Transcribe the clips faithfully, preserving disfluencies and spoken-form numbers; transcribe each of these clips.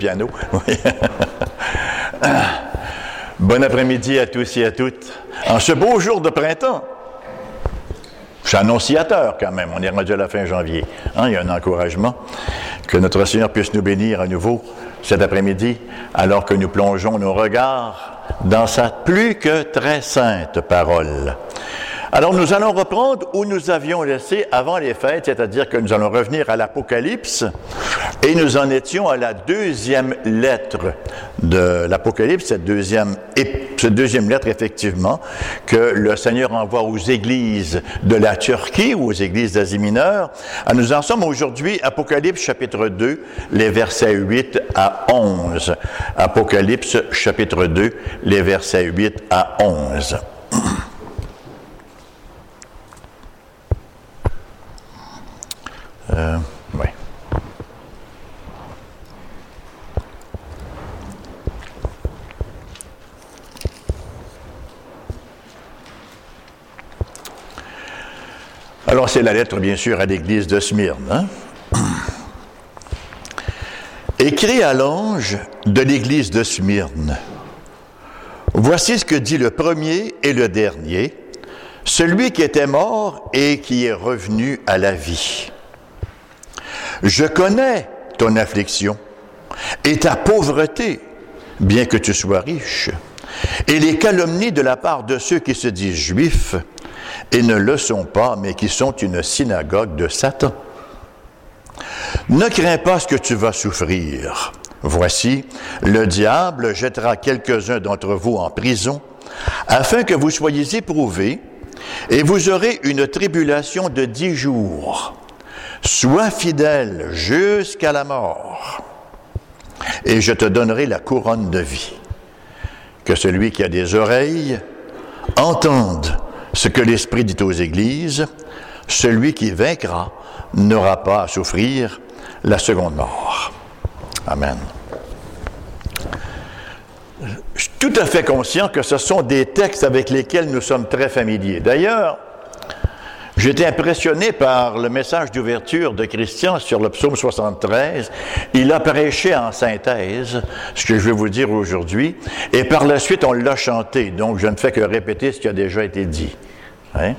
piano. Bon après-midi à tous et à toutes. En ce beau jour de printemps, je suis annonciateur quand même, on est rendu à la fin janvier. Hein, il y a un encouragement. Que notre Seigneur puisse nous bénir à nouveau cet après-midi, alors que nous plongeons nos regards dans sa plus que très sainte parole. Alors nous allons reprendre où nous avions laissé avant les fêtes, c'est-à-dire que nous allons revenir à l'Apocalypse, et nous en étions à la deuxième lettre de l'Apocalypse, cette deuxième, cette deuxième lettre effectivement, que le Seigneur envoie aux églises de la Turquie ou aux églises d'Asie mineure. Alors, nous en sommes aujourd'hui, Apocalypse chapitre deux, les versets huit à onze. Apocalypse chapitre deux, les versets huit à onze. Euh, oui. Alors, c'est la lettre, bien sûr, à l'église de Smyrne. Hein? Écrit à l'ange de l'église de Smyrne. Voici ce que dit le premier et le dernier, celui qui était mort et qui est revenu à la vie. Je connais ton affliction et ta pauvreté, bien que tu sois riche, et les calomnies de la part de ceux qui se disent juifs et ne le sont pas, mais qui sont une synagogue de Satan. Ne crains pas ce que tu vas souffrir. Voici, le diable jettera quelques-uns d'entre vous en prison, afin que vous soyez éprouvés, et vous aurez une tribulation de dix jours. Sois fidèle jusqu'à la mort, et je te donnerai la couronne de vie. Que celui qui a des oreilles entende ce que l'Esprit dit aux églises. Celui qui vaincra n'aura pas à souffrir la seconde mort. Amen. Je suis tout à fait conscient que ce sont des textes avec lesquels nous sommes très familiers. D'ailleurs, j'ai été impressionné par le message d'ouverture de Christian sur le psaume soixante-treize. Il a prêché en synthèse, ce que je vais vous dire aujourd'hui, et par la suite, on l'a chanté. Donc, je ne fais que répéter ce qui a déjà été dit. Hein?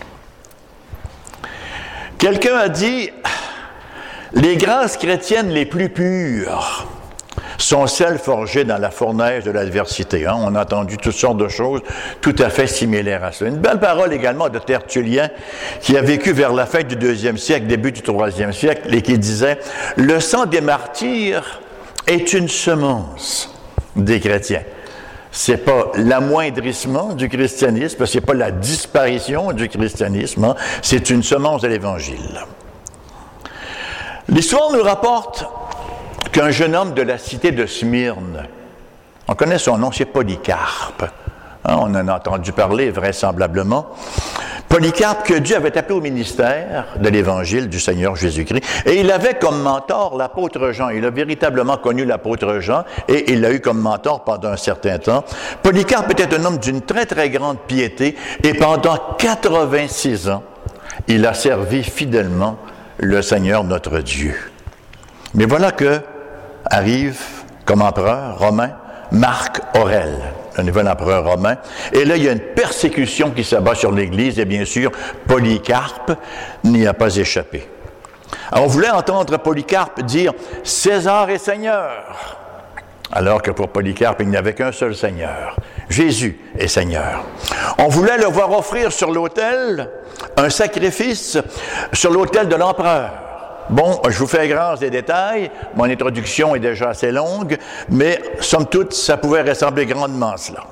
Quelqu'un a dit, les grâces chrétiennes les plus pures sont celles forgées dans la fournaise de l'adversité. Hein? On a entendu toutes sortes de choses tout à fait similaires à cela. Une belle parole également de Tertullien, qui a vécu vers la fin du deuxième siècle, début du troisième siècle, et qui disait « Le sang des martyrs est une semence des chrétiens. » C'est pas l'amoindrissement du christianisme, c'est pas la disparition du christianisme, hein? C'est une semence de l'Évangile. L'histoire nous rapporte qu'un jeune homme de la cité de Smyrne, on connaît son nom, c'est Polycarpe. Hein, on en a entendu parler vraisemblablement. Polycarpe, que Dieu avait appelé au ministère de l'Évangile du Seigneur Jésus-Christ. Et il avait comme mentor l'apôtre Jean. Il a véritablement connu l'apôtre Jean et il l'a eu comme mentor pendant un certain temps. Polycarpe était un homme d'une très, très grande piété et pendant quatre-vingt-six ans, il a servi fidèlement le Seigneur notre Dieu. Mais voilà que arrive comme empereur romain Marc Aurèle, le nouvel empereur romain. Et là, il y a une persécution qui s'abat sur l'Église et bien sûr, Polycarpe n'y a pas échappé. Alors, on voulait entendre Polycarpe dire « César est Seigneur », alors que pour Polycarpe, il n'y avait qu'un seul Seigneur. Jésus est Seigneur. On voulait le voir offrir sur l'autel un sacrifice sur l'autel de l'empereur. Bon, je vous fais grâce des détails, mon introduction est déjà assez longue, mais somme toute, ça pouvait ressembler grandement à cela.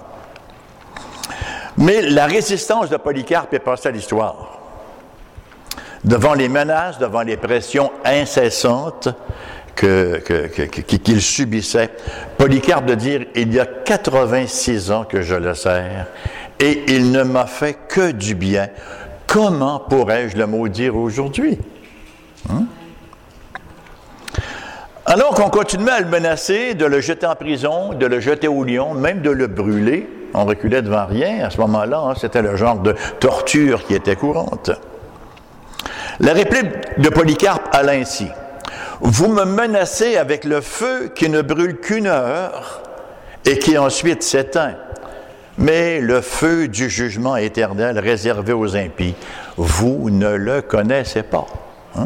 Mais la résistance de Polycarpe est passée à l'histoire. Devant les menaces, devant les pressions incessantes que, que, que, que, qu'il subissait, Polycarpe de dire « Il y a quatre-vingt-six ans que je le sers, et il ne m'a fait que du bien. Comment pourrais-je le maudire aujourd'hui? Hein? » Alors qu'on continuait à le menacer, de le jeter en prison, de le jeter au lion, même de le brûler, on reculait devant rien à ce moment-là, hein, c'était le genre de torture qui était courante. La réplique de Polycarpe alla ainsi. Vous me menacez avec le feu qui ne brûle qu'une heure et qui ensuite s'éteint. Mais le feu du jugement éternel réservé aux impies, vous ne le connaissez pas. Hein?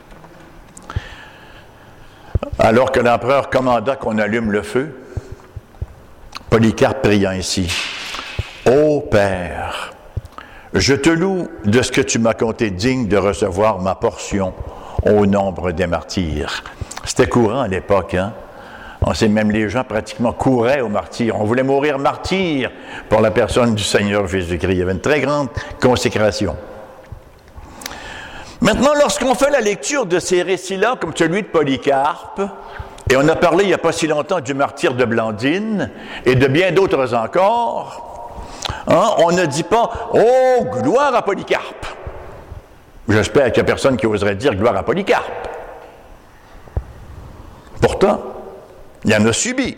Alors que l'empereur commanda qu'on allume le feu, Polycarpe pria ainsi. « Ô Père, je te loue de ce que tu m'as compté digne de recevoir ma portion au nombre des martyrs. » C'était courant à l'époque, hein? On sait même les gens pratiquement couraient aux martyrs. On voulait mourir martyr pour la personne du Seigneur Jésus-Christ. Il y avait une très grande consécration. Maintenant, lorsqu'on fait la lecture de ces récits-là, comme celui de Polycarpe, et on a parlé il n'y a pas si longtemps du martyr de Blandine et de bien d'autres encore, hein, on ne dit pas « Oh, gloire à Polycarpe ». J'espère qu'il n'y a personne qui oserait dire « gloire à Polycarpe ». Pourtant, il y en a subi.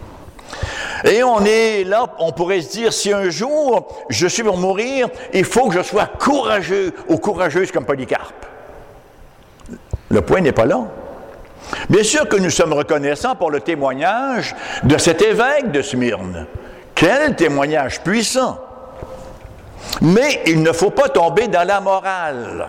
Et on est là, on pourrait se dire, si un jour je suis pour mourir, il faut que je sois courageux ou courageuse comme Polycarpe. Le point n'est pas là. Bien sûr que nous sommes reconnaissants pour le témoignage de cet évêque de Smyrne. Quel témoignage puissant! Mais il ne faut pas tomber dans la morale.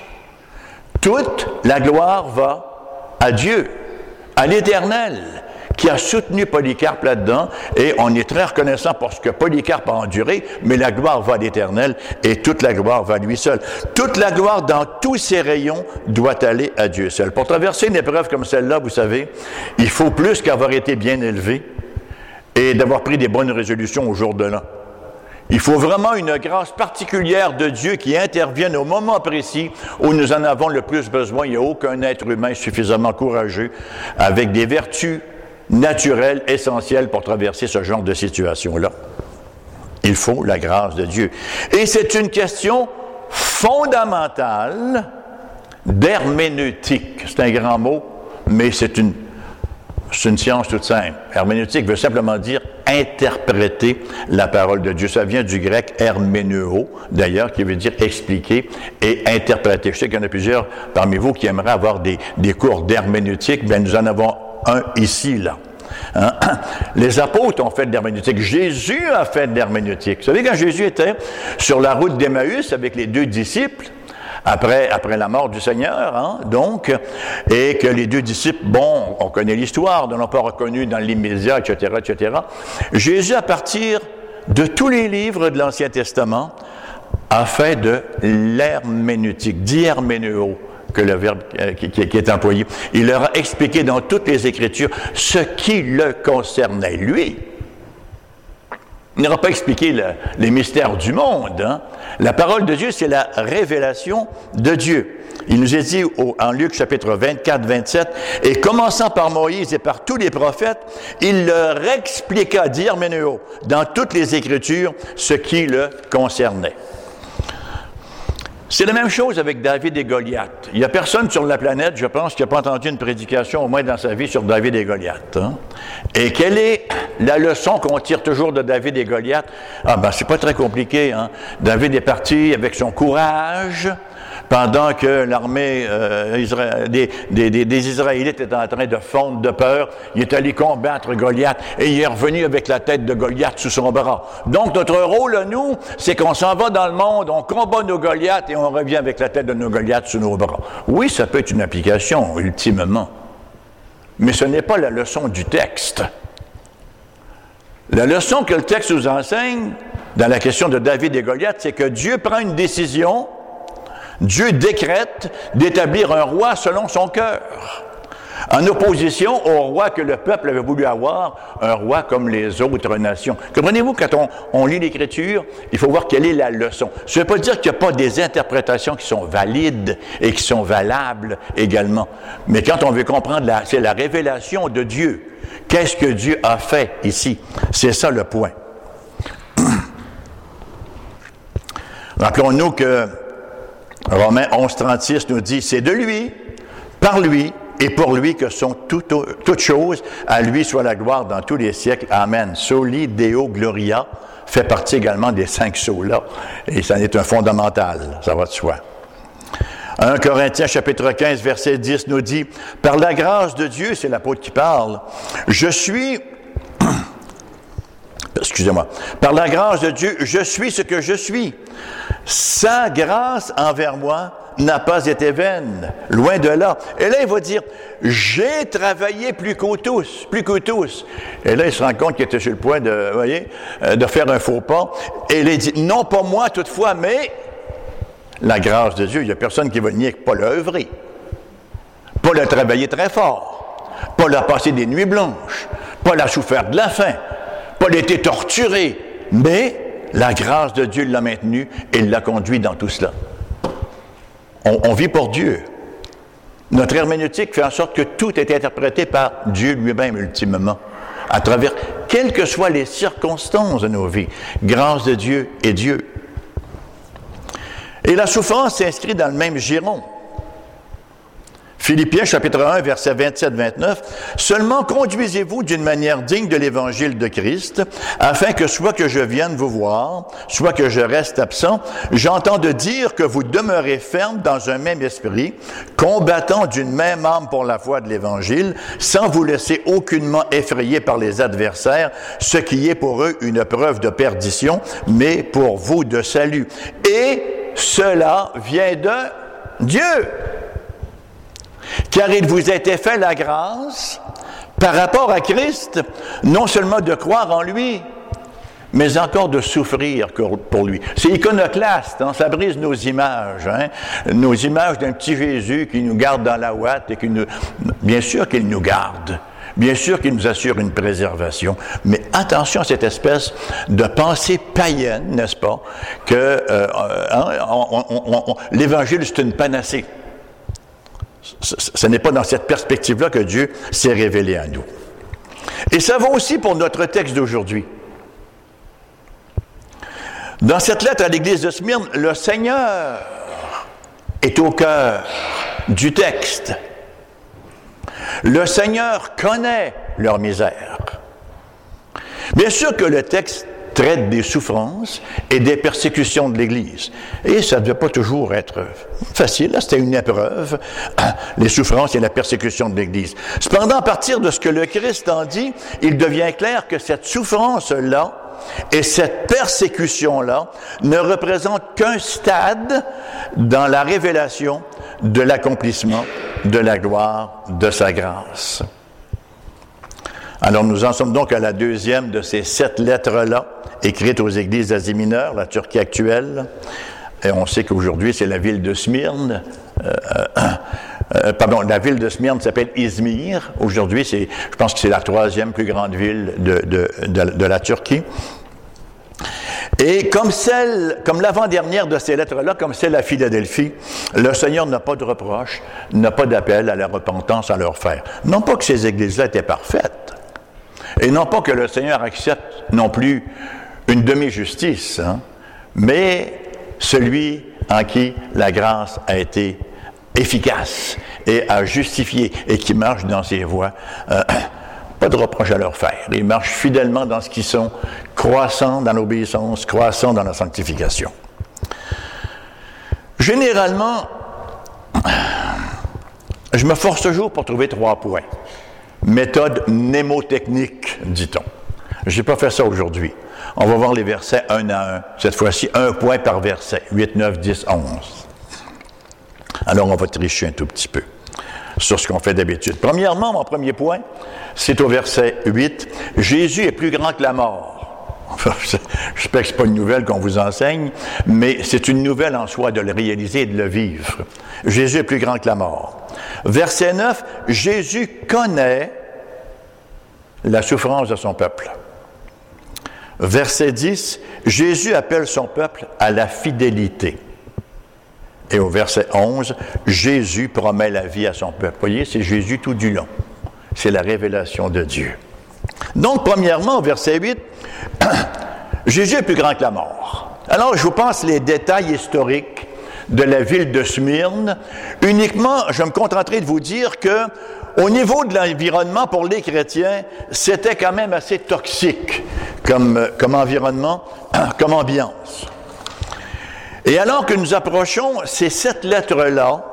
Toute la gloire va à Dieu, à l'Éternel, qui a soutenu Polycarpe là-dedans, et on est très reconnaissant pour ce que Polycarpe a enduré, mais la gloire va à l'Éternel, et toute la gloire va à lui seul. Toute la gloire dans tous ses rayons doit aller à Dieu seul. Pour traverser une épreuve comme celle-là, vous savez, il faut plus qu'avoir été bien élevé et d'avoir pris des bonnes résolutions au jour de l'an. Il faut vraiment une grâce particulière de Dieu qui intervienne au moment précis où nous en avons le plus besoin. Il n'y a aucun être humain suffisamment courageux avec des vertus naturelles, essentielles pour traverser ce genre de situation-là. Il faut la grâce de Dieu. Et c'est une question fondamentale d'herméneutique. C'est un grand mot, mais c'est une, c'est une science toute simple. Herméneutique veut simplement dire interpréter la parole de Dieu. Ça vient du grec herméneo, d'ailleurs, qui veut dire expliquer et interpréter. Je sais qu'il y en a plusieurs parmi vous qui aimeraient avoir des, des cours d'herméneutique. Bien, nous en avons un ici, là. Hein? Les apôtres ont fait de l'herméneutique. Jésus a fait de l'herméneutique. Vous savez, quand Jésus était sur la route d'Emmaüs avec les deux disciples, Après, après la mort du Seigneur, hein, donc, et que les deux disciples, bon, on connaît l'histoire, ne l'ont pas reconnu dans l'immédiat, et cetera, et cetera. Jésus, à partir de tous les livres de l'Ancien Testament, a fait de l'herméneutique, d'herméneo, que le verbe euh, qui, qui, qui est employé. Il leur a expliqué dans toutes les Écritures ce qui le concernait, lui. Il n'aura pas expliqué le, les mystères du monde. Hein? La parole de Dieu, c'est la révélation de Dieu. Il nous est dit au, en Luc chapitre vingt-quatre vingt-sept, « Et commençant par Moïse et par tous les prophètes, il leur expliqua, d'herméneo, dans toutes les Écritures, ce qui le concernait. » C'est la même chose avec David et Goliath. Il n'y a personne sur la planète, je pense, qui n'a pas entendu une prédication, au moins dans sa vie, sur David et Goliath. Hein? Et quelle est la leçon qu'on tire toujours de David et Goliath? Ah ben, c'est pas très compliqué. Hein? David est parti avec son courage, pendant que l'armée euh, Isra- des, des, des, des Israélites était en train de fondre de peur. Il est allé combattre Goliath et il est revenu avec la tête de Goliath sous son bras. Donc, notre rôle, à nous, c'est qu'on s'en va dans le monde, on combat nos Goliaths et on revient avec la tête de nos Goliaths sous nos bras. Oui, ça peut être une application, ultimement. Mais ce n'est pas la leçon du texte. La leçon que le texte nous enseigne, dans la question de David et Goliath, c'est que Dieu prend une décision. Dieu décrète d'établir un roi selon son cœur, en opposition au roi que le peuple avait voulu avoir, un roi comme les autres nations. Comprenez-vous, quand on, on lit l'Écriture, il faut voir quelle est la leçon. Ça ne veut pas dire qu'il n'y a pas des interprétations qui sont valides et qui sont valables également. Mais quand on veut comprendre, la, c'est la révélation de Dieu. Qu'est-ce que Dieu a fait ici? C'est ça le point. Rappelons-nous que Romains onze trente-six nous dit, c'est de lui, par lui et pour lui que sont toutes, toutes choses, à lui soit la gloire dans tous les siècles. Amen. Soli Deo Gloria fait partie également des cinq sceaux-là, et ça en est un fondamental, ça va de soi. un Corinthiens chapitre quinze, verset dix nous dit, « Par la grâce de Dieu, c'est l'apôtre qui parle, je suis... » Excusez-moi. « Par la grâce de Dieu, je suis ce que je suis. Sa grâce envers moi n'a pas été vaine, loin de là. » Et là, il va dire, « J'ai travaillé plus qu'eux tous, plus qu'eux tous. » Et là, il se rend compte qu'il était sur le point de, vous voyez, de faire un faux pas. Et il dit, « Non, pas moi toutefois, mais la grâce de Dieu. » Il n'y a personne qui va nier que Paul a œuvré. Paul a travaillé très fort. Paul a passé des nuits blanches. Paul a souffert de la faim. Paul a été torturé. Mais la grâce de Dieu l'a maintenu et l'a conduit dans tout cela. On, on vit pour Dieu. Notre herméneutique fait en sorte que tout est interprété par Dieu lui-même ultimement, à travers quelles que soient les circonstances de nos vies. Grâce de Dieu est Dieu. Et la souffrance s'inscrit dans le même giron. Philippiens chapitre un, versets vingt-sept vingt-neuf, « Seulement conduisez-vous d'une manière digne de l'évangile de Christ, afin que soit que je vienne vous voir, soit que je reste absent, j'entends de dire que vous demeurez ferme dans un même esprit, combattant d'une même âme pour la foi de l'évangile, sans vous laisser aucunement effrayer par les adversaires, ce qui est pour eux une preuve de perdition, mais pour vous de salut. Et cela vient de Dieu. Car il vous a été fait la grâce, par rapport à Christ, non seulement de croire en lui, mais encore de souffrir pour lui. C'est iconoclaste, hein? Ça brise nos images, hein? Nos images d'un petit Jésus qui nous garde dans la ouate et qui nous... Bien sûr qu'il nous garde. Bien sûr qu'il nous assure une préservation, mais attention à cette espèce de pensée païenne, n'est-ce pas, que euh, hein, on, on, on, l'Évangile, c'est une panacée. Ce n'est pas dans cette perspective-là que Dieu s'est révélé à nous. Et ça vaut aussi pour notre texte d'aujourd'hui. Dans cette lettre à l'Église de Smyrne, le Seigneur est au cœur du texte. Le Seigneur connaît leur misère. Bien sûr que le texte traite des souffrances et des persécutions de l'Église. Et ça ne devait pas toujours être facile. Là, c'était une épreuve, les souffrances et la persécution de l'Église. Cependant, à partir de ce que le Christ en dit, il devient clair que cette souffrance-là et cette persécution-là ne représentent qu'un stade dans la révélation de l'accomplissement de la gloire de sa grâce. Alors, nous en sommes donc à la deuxième de ces sept lettres-là, écrites aux églises d'Asie mineure, la Turquie actuelle. Et on sait qu'aujourd'hui, c'est la ville de Smyrne. Euh, euh, pardon, la ville de Smyrne s'appelle Izmir. Aujourd'hui, c'est, je pense que c'est la troisième plus grande ville de, de, de, de la Turquie. Et comme celle, comme l'avant-dernière de ces lettres-là, comme celle à Philadelphie, le Seigneur n'a pas de reproche, n'a pas d'appel à la repentance à leur faire. Non pas que ces églises-là étaient parfaites, et non pas que le Seigneur accepte non plus une demi-justice, hein, mais celui en qui la grâce a été efficace et a justifié et qui marche dans ses voies. Euh, Pas de reproche à leur faire. Ils marchent fidèlement dans ce qu'ils sont, croissant dans l'obéissance, croissant dans la sanctification. Généralement, je me force toujours pour trouver trois points. Méthode mnémotechnique, dit-on. Je n'ai pas fait ça aujourd'hui. On va voir les versets un à un. Cette fois-ci, un point par verset. huit, neuf, dix, onze. Alors, on va tricher un tout petit peu sur ce qu'on fait d'habitude. Premièrement, mon premier point, c'est au verset huit. Jésus est plus grand que la mort. J'espère que ce n'est pas une nouvelle qu'on vous enseigne, mais c'est une nouvelle en soi de le réaliser et de le vivre. Jésus est plus grand que la mort. Verset neuf, Jésus connaît la souffrance de son peuple. Verset dix, Jésus appelle son peuple à la fidélité. Et au verset onze, Jésus promet la vie à son peuple. Vous voyez, c'est Jésus tout du long. C'est la révélation de Dieu. Donc, premièrement, au verset huit, Jésus est plus grand que la mort. Alors, je vous passe les détails historiques de la ville de Smyrne. Uniquement, je me contenterai de vous dire que, au niveau de l'environnement pour les chrétiens, c'était quand même assez toxique comme, comme environnement, comme ambiance. Et alors que nous approchons ces sept lettres-là,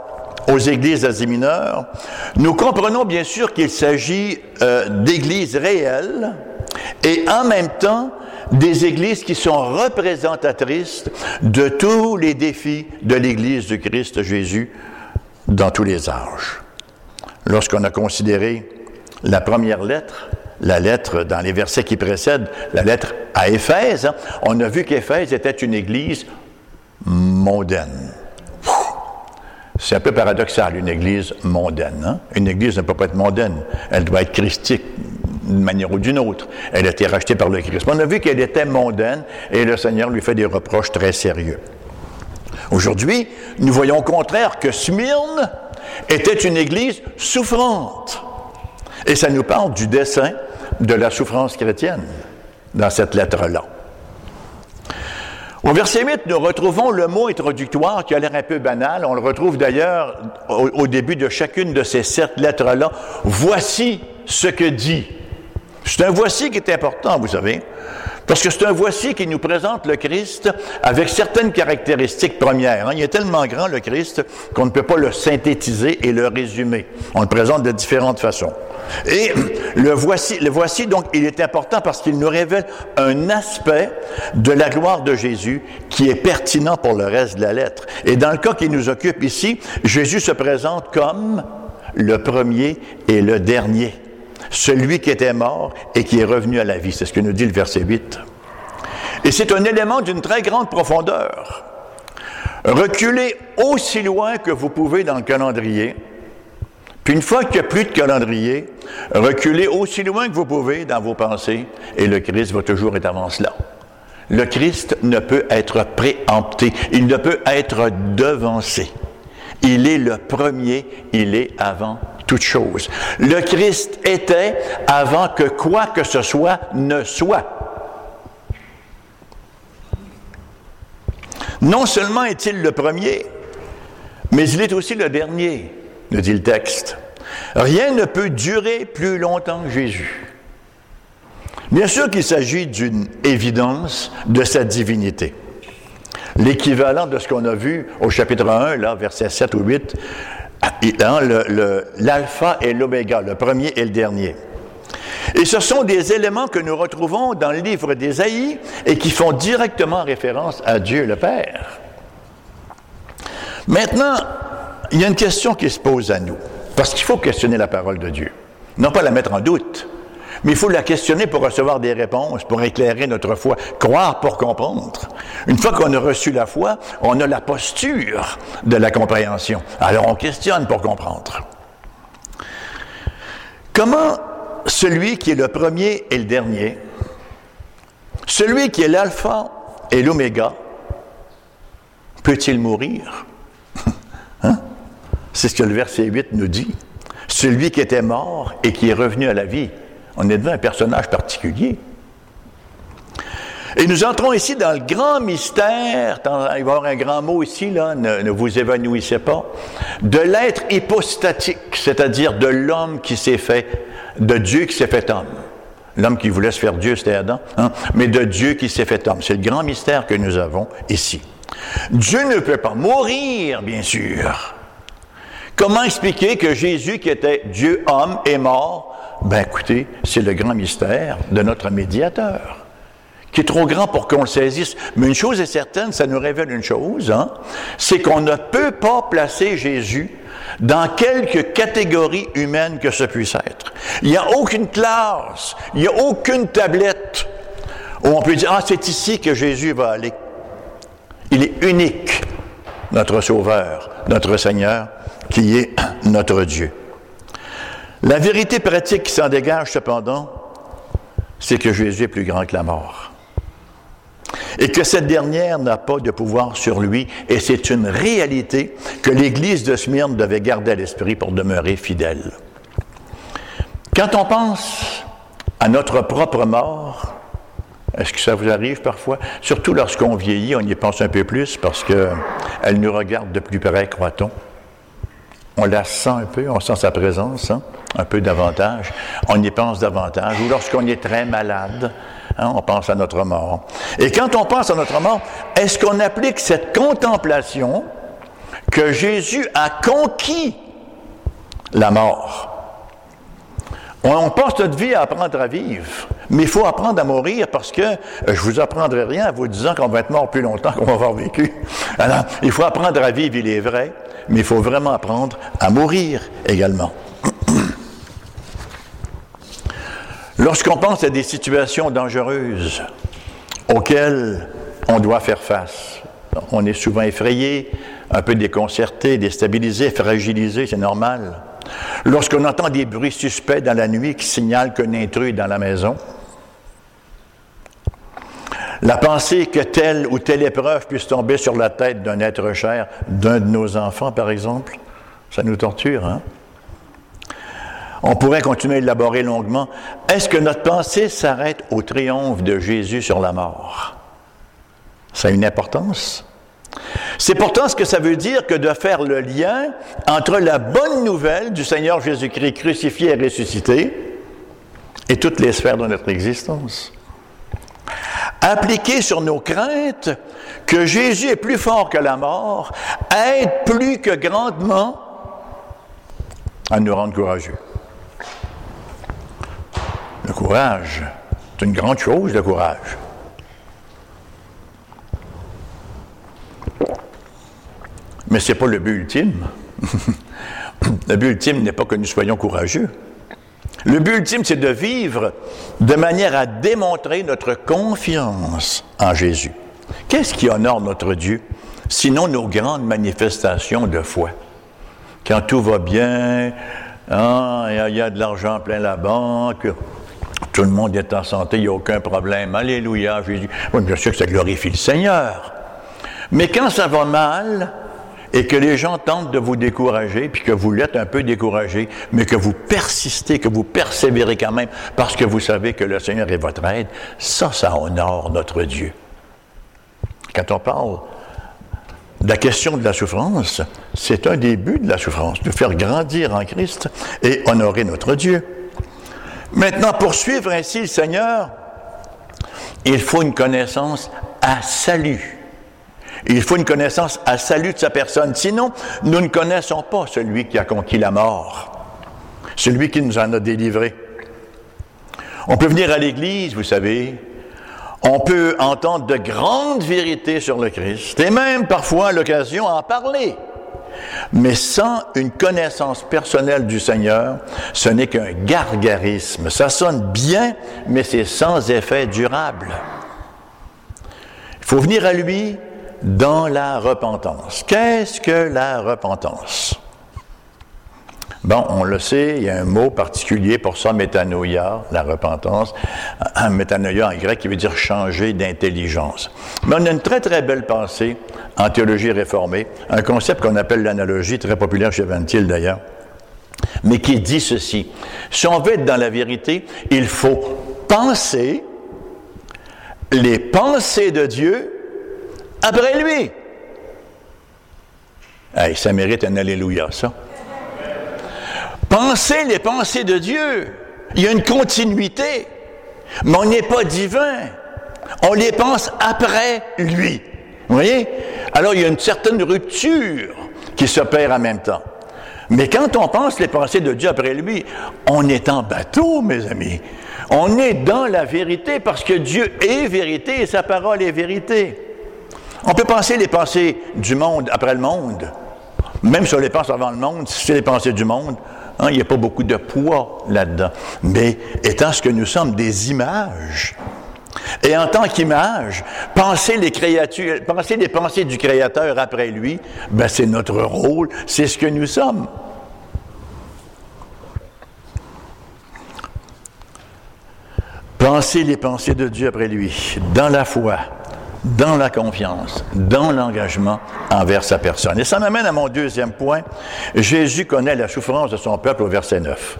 aux églises d'Asie mineure, nous comprenons bien sûr qu'il s'agit euh, d'églises réelles et en même temps des églises qui sont représentatrices de tous les défis de l'Église du Christ Jésus dans tous les âges. Lorsqu'on a considéré la première lettre, la lettre dans les versets qui précèdent, la lettre à Éphèse, hein, on a vu qu'Éphèse était une église mondaine. C'est un peu paradoxal, une église mondaine. Hein? Une église ne peut pas être mondaine, elle doit être christique d'une manière ou d'une autre. Elle a été rachetée par le Christ. On a vu qu'elle était mondaine et le Seigneur lui fait des reproches très sérieux. Aujourd'hui, nous voyons au contraire que Smyrne était une église souffrante. Et ça nous parle du dessein de la souffrance chrétienne dans cette lettre-là. Au verset huit, nous retrouvons le mot introductoire qui a l'air un peu banal. On le retrouve d'ailleurs au, au début de chacune de ces sept lettres-là. Voici ce que dit. C'est un voici qui est important, vous savez, parce que c'est un voici qui nous présente le Christ avec certaines caractéristiques premières. Il est tellement grand, le Christ, qu'on ne peut pas le synthétiser et le résumer. On le présente de différentes façons. Et le voici, le voici, donc, il est important parce qu'il nous révèle un aspect de la gloire de Jésus qui est pertinent pour le reste de la lettre. Et dans le cas qui nous occupe ici, Jésus se présente comme le premier et le dernier. Celui qui était mort et qui est revenu à la vie. C'est ce que nous dit le verset huit. Et c'est un élément d'une très grande profondeur. Reculez aussi loin que vous pouvez dans le calendrier. Puis une fois qu'il n'y a plus de calendrier, reculez aussi loin que vous pouvez dans vos pensées et le Christ va toujours être avant cela. Le Christ ne peut être préempté, il ne peut être devancé. Il est le premier, il est avant toute chose. Le Christ était avant que quoi que ce soit ne soit. Non seulement est-il le premier, mais il est aussi le dernier, nous dit le texte. Rien ne peut durer plus longtemps que Jésus. Bien sûr qu'il s'agit d'une évidence de sa divinité. L'équivalent de ce qu'on a vu au chapitre un, là, versets sept ou huit, Hein, le, le, l'alpha et l'oméga, le premier et le dernier. Et ce sont des éléments que nous retrouvons dans le livre d'Ésaïe et qui font directement référence à Dieu le Père. Maintenant, il y a une question qui se pose à nous, parce qu'il faut questionner la parole de Dieu. Non pas la mettre en doute, mais il faut la questionner pour recevoir des réponses, pour éclairer notre foi, croire pour comprendre. Une fois qu'on a reçu la foi, on a la posture de la compréhension. Alors on questionne pour comprendre. Comment celui qui est le premier et le dernier, celui qui est l'alpha et l'oméga, peut-il mourir? Hein? C'est ce que le verset huit nous dit. Celui qui était mort et qui est revenu à la vie. On est devant un personnage particulier. Et nous entrons ici dans le grand mystère, il va y avoir un grand mot ici, là, ne, ne vous évanouissez pas, de l'être hypostatique, c'est-à-dire de l'homme qui s'est fait, de Dieu qui s'est fait homme. L'homme qui voulait se faire Dieu, c'était Adam, hein, mais de Dieu qui s'est fait homme. C'est le grand mystère que nous avons ici. Dieu ne peut pas mourir, bien sûr. Comment expliquer que Jésus, qui était Dieu homme, est mort? Ben écoutez, c'est le grand mystère de notre médiateur, qui est trop grand pour qu'on le saisisse. Mais une chose est certaine, ça nous révèle une chose, hein, c'est qu'on ne peut pas placer Jésus dans quelque catégorie humaine que ce puisse être. Il n'y a aucune classe, il n'y a aucune tablette où on peut dire « Ah, c'est ici que Jésus va aller ». Il est unique, notre Sauveur, notre Seigneur, qui est notre Dieu. La vérité pratique qui s'en dégage, cependant, c'est que Jésus est plus grand que la mort. Et que cette dernière n'a pas de pouvoir sur lui, et c'est une réalité que l'Église de Smyrne devait garder à l'esprit pour demeurer fidèle. Quand on pense à notre propre mort, est-ce que ça vous arrive parfois? Surtout lorsqu'on vieillit, on y pense un peu plus parce qu'elle nous regarde de plus près, croit-on. On la sent un peu, on sent sa présence, hein, un peu davantage. On y pense davantage. Ou lorsqu'on est très malade, hein, on pense à notre mort. Et quand on pense à notre mort, est-ce qu'on applique cette contemplation que Jésus a conquis la mort. On passe notre vie à apprendre à vivre, mais il faut apprendre à mourir parce que je ne vous apprendrai rien en vous disant qu'on va être mort plus longtemps qu'on va avoir vécu. Alors, il faut apprendre à vivre, il est vrai, mais il faut vraiment apprendre à mourir également. Lorsqu'on pense à des situations dangereuses auxquelles on doit faire face, on est souvent effrayé, un peu déconcerté, déstabilisé, fragilisé, c'est normal. Lorsqu'on entend des bruits suspects dans la nuit qui signalent qu'un intrus est dans la maison, la pensée que telle ou telle épreuve puisse tomber sur la tête d'un être cher, d'un de nos enfants par exemple, ça nous torture, hein? On pourrait continuer à élaborer longuement. Est-ce que notre pensée s'arrête au triomphe de Jésus sur la mort? Ça a une importance. C'est pourtant ce que ça veut dire que de faire le lien entre la bonne nouvelle du Seigneur Jésus-Christ crucifié et ressuscité et toutes les sphères de notre existence. Appliquer sur nos craintes que Jésus est plus fort que la mort aide plus que grandement à nous rendre courageux. Le courage, c'est une grande chose, le courage. Mais ce n'est pas le but ultime. Le but ultime n'est pas que nous soyons courageux. Le but ultime, c'est de vivre de manière à démontrer notre confiance en Jésus. Qu'est-ce qui honore notre Dieu, sinon nos grandes manifestations de foi? Quand tout va bien, hein, il y a de l'argent plein la banque, tout le monde est en santé, il n'y a aucun problème. Alléluia, Jésus. Oui, bien sûr que ça glorifie le Seigneur. Mais quand ça va mal, et que les gens tentent de vous décourager, puis que vous l'êtes un peu découragé, mais que vous persistez, que vous persévérez quand même, parce que vous savez que le Seigneur est votre aide, ça, ça honore notre Dieu. Quand on parle de la question de la souffrance, c'est un des buts de la souffrance, de faire grandir en Christ et honorer notre Dieu. Maintenant, pour suivre ainsi le Seigneur, il faut une connaissance à salut. Il faut une connaissance à salut de sa personne. Sinon, nous ne connaissons pas celui qui a conquis la mort, celui qui nous en a délivrés. On peut venir à l'Église, vous savez, on peut entendre de grandes vérités sur le Christ, et même parfois à l'occasion en parler. Mais sans une connaissance personnelle du Seigneur, ce n'est qu'un gargarisme. Ça sonne bien, mais c'est sans effet durable. Il faut venir à lui dans la repentance. Qu'est-ce que la repentance? Bon, on le sait, il y a un mot particulier pour ça, métanoïa, la repentance. Métanoïa en grec qui veut dire changer d'intelligence. Mais on a une très très belle pensée en théologie réformée, un concept qu'on appelle l'analogie, très populaire chez Van Til d'ailleurs, mais qui dit ceci. Si on veut être dans la vérité, il faut penser les pensées de Dieu après lui. Hey, ça mérite un alléluia, ça. Pensez les pensées de Dieu. Il y a une continuité, mais on n'est pas divin. On les pense après lui. Vous voyez? Alors, il y a une certaine rupture qui s'opère en même temps. Mais quand on pense les pensées de Dieu après lui, on est en bateau, mes amis. On est dans la vérité parce que Dieu est vérité et sa parole est vérité. On peut penser les pensées du monde après le monde. Même si on les pense avant le monde, si c'est les pensées du monde, hein, il n'y a pas beaucoup de poids là-dedans. Mais étant ce que nous sommes des images, et en tant qu'image, penser les créatures, penser les pensées du Créateur après lui, ben c'est notre rôle, c'est ce que nous sommes. Penser les pensées de Dieu après lui, dans la foi, dans la confiance, dans l'engagement envers sa personne. Et ça m'amène à mon deuxième point. Jésus connaît la souffrance de son peuple au verset neuf.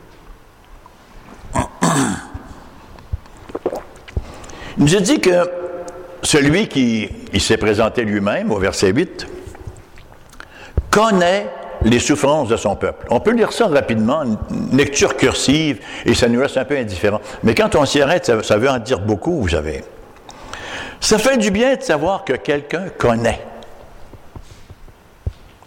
Il nous a dit que celui qui il s'est présenté lui-même, au verset huit, connaît les souffrances de son peuple. On peut lire ça rapidement, une lecture cursive, et ça nous reste un peu indifférent. Mais quand on s'y arrête, ça, ça veut en dire beaucoup, vous savez. Ça fait du bien de savoir que quelqu'un connaît.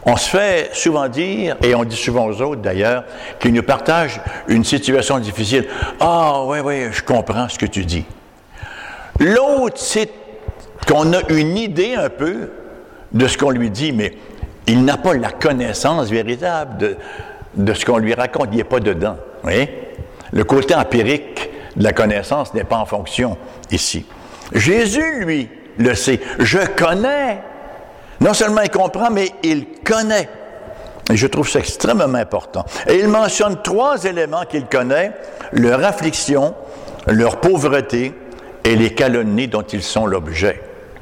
On se fait souvent dire, et on dit souvent aux autres d'ailleurs, qu'ils nous partagent une situation difficile. « Ah, oui, oui, je comprends ce que tu dis. » L'autre, c'est qu'on a une idée un peu de ce qu'on lui dit, mais il n'a pas la connaissance véritable de, de ce qu'on lui raconte. Il n'est pas dedans. Vous voyez? Le côté empirique de la connaissance n'est pas en fonction ici. Jésus, lui, le sait. Je connais. Non seulement il comprend, mais il connaît. Et je trouve ça extrêmement important. Et il mentionne trois éléments qu'il connaît, leur affliction, leur pauvreté et les calomnies dont ils sont l'objet.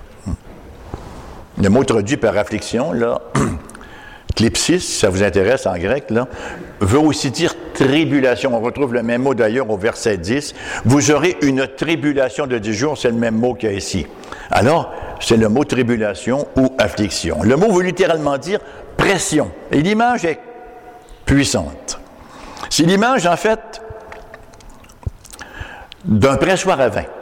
Le mot traduit par affliction, là, klipsis, si ça vous intéresse en grec, là, veut aussi dire tribulation. On retrouve le même mot d'ailleurs au verset dix. Vous aurez une tribulation de dix jours, c'est le même mot qu'il y a ici. Alors, c'est le mot tribulation ou affliction. Le mot veut littéralement dire pression. Et l'image est puissante. C'est l'image, en fait, d'un pressoir à vin.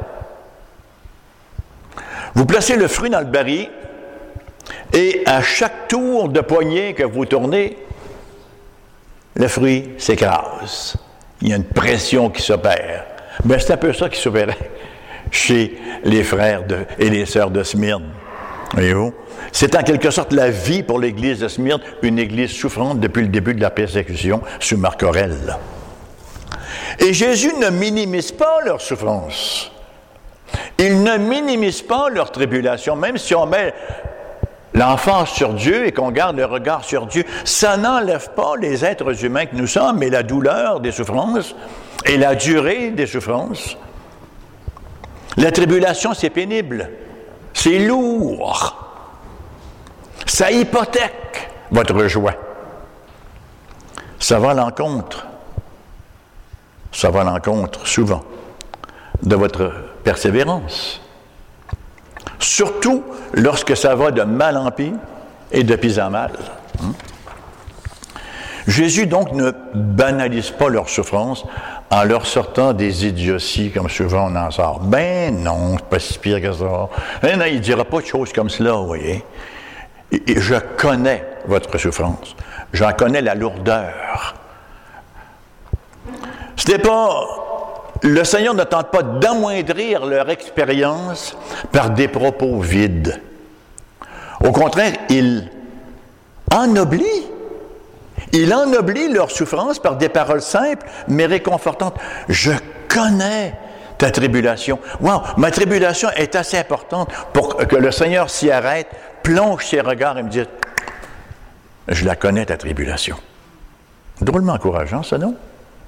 Vous placez le fruit dans le baril et à chaque tour de poignée que vous tournez, le fruit s'écrase. Il y a une pression qui s'opère. Bien, c'est un peu ça qui s'opérait chez les frères de, et les sœurs de Smyrne. Voyez-vous? C'est en quelque sorte la vie pour l'Église de Smyrne, une Église souffrante depuis le début de la persécution sous Marc Aurèle. Et Jésus ne minimise pas leur souffrance. Il ne minimise pas leur tribulation, même si on met l'emphase sur Dieu et qu'on garde le regard sur Dieu. Ça n'enlève pas les êtres humains que nous sommes, mais la douleur des souffrances et la durée des souffrances. La tribulation, c'est pénible, c'est lourd, ça hypothèque votre joie. Ça va à l'encontre, ça va à l'encontre souvent de votre persévérance. Surtout lorsque ça va de mal en pis et de pis en mal. Hein? Jésus donc ne banalise pas leur souffrance en leur sortant des idioties comme souvent on en sort. Ben non, c'est pas si pire que ça. Ben non, il ne dira pas de choses comme cela, vous voyez. Et, et je connais votre souffrance. J'en connais la lourdeur. Ce n'est pas... Le Seigneur ne tente pas d'amoindrir leur expérience par des propos vides. Au contraire, il ennoblit. Il ennoblit leur souffrance par des paroles simples, mais réconfortantes. Je connais ta tribulation. Wow, ma tribulation est assez importante pour que le Seigneur s'y arrête, plonge ses regards et me dise, je la connais ta tribulation. Drôlement encourageant, ça, non?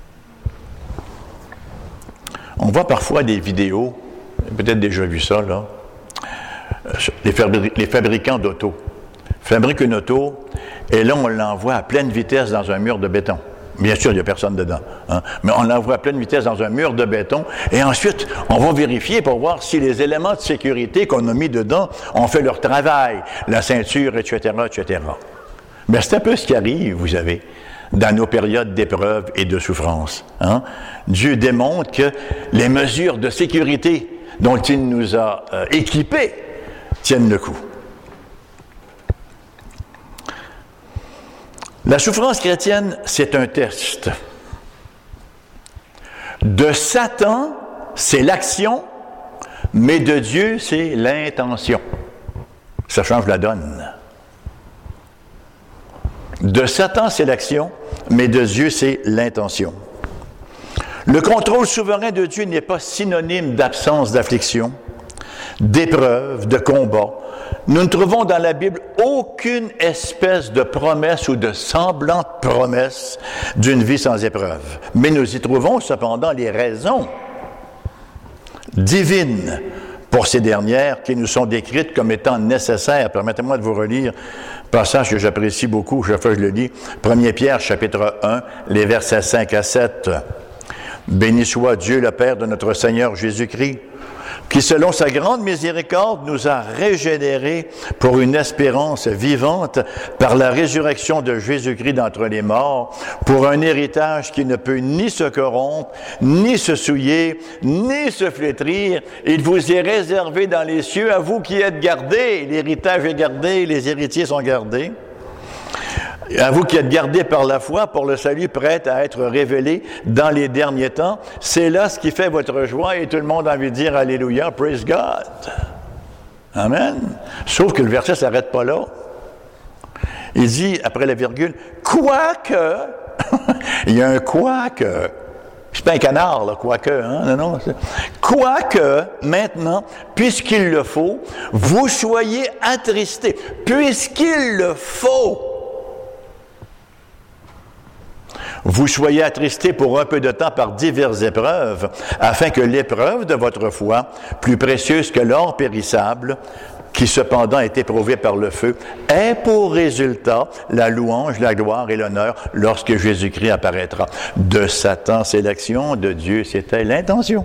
On voit parfois des vidéos, peut-être déjà vu ça, là, les, fabri- les fabricants d'auto fabriquent une auto et là, on l'envoie à pleine vitesse dans un mur de béton. Bien sûr, il n'y a personne dedans, hein, mais on l'envoie à pleine vitesse dans un mur de béton et ensuite, on va vérifier pour voir si les éléments de sécurité qu'on a mis dedans ont fait leur travail, la ceinture, et cetera, et cetera. Mais c'est un peu ce qui arrive, vous savez, dans nos périodes d'épreuve et de souffrance. Hein? Dieu démontre que les mesures de sécurité dont il nous a euh, équipés tiennent le coup. La souffrance chrétienne, c'est un test. De Satan, c'est l'action, mais de Dieu, c'est l'intention. Ça change la donne. De Satan, c'est l'action, mais de Dieu, c'est l'intention. Le contrôle souverain de Dieu n'est pas synonyme d'absence d'affliction, d'épreuve, de combat. Nous ne trouvons dans la Bible aucune espèce de promesse ou de semblante promesse d'une vie sans épreuve. Mais nous y trouvons cependant les raisons divines pour ces dernières qui nous sont décrites comme étant nécessaires. Permettez-moi de vous relire un passage que j'apprécie beaucoup, chaque fois que je le lis. Première Pierre, chapitre un, les versets cinq à sept. « Béni soit Dieu, le Père de notre Seigneur Jésus-Christ, qui, selon sa grande miséricorde, nous a régénérés pour une espérance vivante par la résurrection de Jésus-Christ d'entre les morts, pour un héritage qui ne peut ni se corrompre, ni se souiller, ni se flétrir. Il vous est réservé dans les cieux, à vous qui êtes gardés. L'héritage est gardé, les héritiers sont gardés. À vous qui êtes gardés par la foi pour le salut prêt à être révélé dans les derniers temps, c'est là ce qui fait votre joie et tout le monde a envie de dire Alléluia, praise God. Amen. Sauf que le verset ne s'arrête pas là. Il dit, après la virgule, quoique, il y a un quoique, c'est pas un canard, là, quoique, hein, non, non, c'est... quoique, maintenant, puisqu'il le faut, vous soyez attristés, puisqu'il le faut, vous soyez attristés pour un peu de temps par diverses épreuves, afin que l'épreuve de votre foi, plus précieuse que l'or périssable, qui cependant est éprouvé par le feu, ait pour résultat la louange, la gloire et l'honneur lorsque Jésus-Christ apparaîtra. De Satan, c'est l'action, de Dieu, c'était l'intention.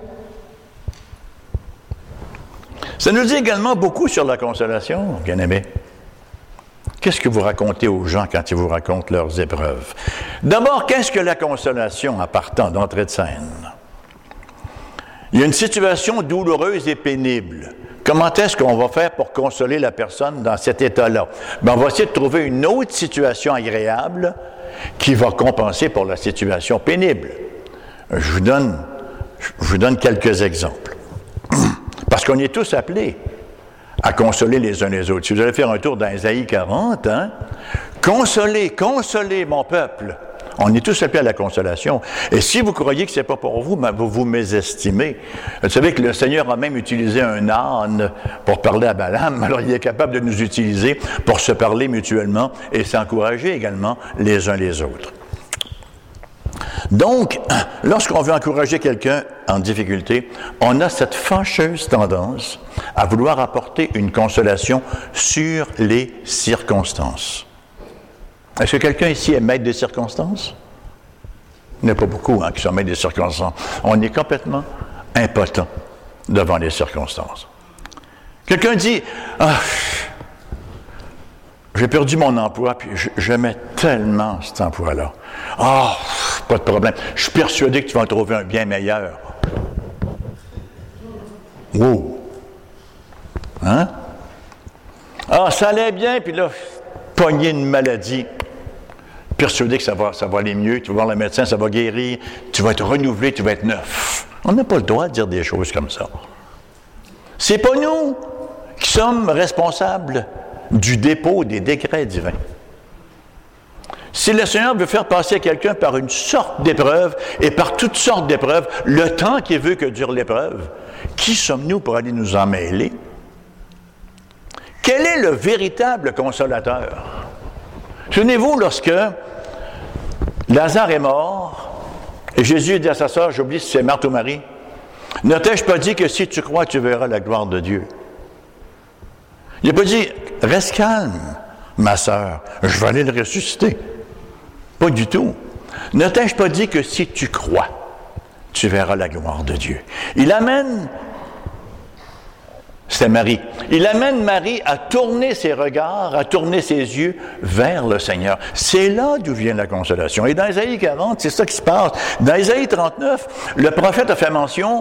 Ça nous dit également beaucoup sur la consolation, bien-aimés. Qu'est-ce que vous racontez aux gens quand ils vous racontent leurs épreuves? D'abord, qu'est-ce que la consolation en partant d'entrée de scène? Il y a une situation douloureuse et pénible. Comment est-ce qu'on va faire pour consoler la personne dans cet état-là? Bien, on va essayer de trouver une autre situation agréable qui va compenser pour la situation pénible. Je vous donne, je vous donne quelques exemples. Parce qu'on est tous appelés à consoler les uns les autres. Si vous allez faire un tour dans Ésaïe quarante, hein, consolez, consolez mon peuple. On est tous appelés à la consolation. Et si vous croyez que ce n'est pas pour vous, ben vous vous mésestimez. Vous savez que le Seigneur a même utilisé un âne pour parler à Balaam. Alors il est capable de nous utiliser pour se parler mutuellement et s'encourager également les uns les autres. Donc, lorsqu'on veut encourager quelqu'un en difficulté, on a cette fâcheuse tendance à vouloir apporter une consolation sur les circonstances. Est-ce que quelqu'un ici est maître des circonstances? Il n'y en a pas beaucoup hein, qui sont maîtres des circonstances. On est complètement impotent devant les circonstances. Quelqu'un dit ah, « J'ai perdu mon emploi, puis j'aimais tellement cet emploi-là. Ah, oh, pas de problème. Je suis persuadé que tu vas en trouver un bien meilleur. » Wow! Hein? Ah, ça allait bien, puis là, pogner une maladie. Persuadé que ça va, ça va aller mieux, tu vas voir le médecin, ça va guérir, tu vas être renouvelé, tu vas être neuf. On n'a pas le droit de dire des choses comme ça. C'est pas nous qui sommes responsables du dépôt des décrets divins. Si le Seigneur veut faire passer quelqu'un par une sorte d'épreuve et par toutes sortes d'épreuves, le temps qu'il veut que dure l'épreuve, qui sommes-nous pour aller nous en mêler? Quel est le véritable consolateur? Souvenez-vous, lorsque Lazare est mort, et Jésus dit à sa sœur, j'oublie si c'est Marthe ou Marie, « Ne t'ai-je pas dit que si tu crois, tu verras la gloire de Dieu? » Il n'a pas dit, « Reste calme, ma sœur, je vais aller le ressusciter. » Pas du tout. « Ne t'ai-je pas dit que si tu crois, tu verras la gloire de Dieu? » Il amène C'est Marie. Il amène Marie à tourner ses regards, à tourner ses yeux vers le Seigneur. C'est là d'où vient la consolation. Et dans Ésaïe quarante, c'est ça qui se passe. Dans Ésaïe trente-neuf, le prophète a fait mention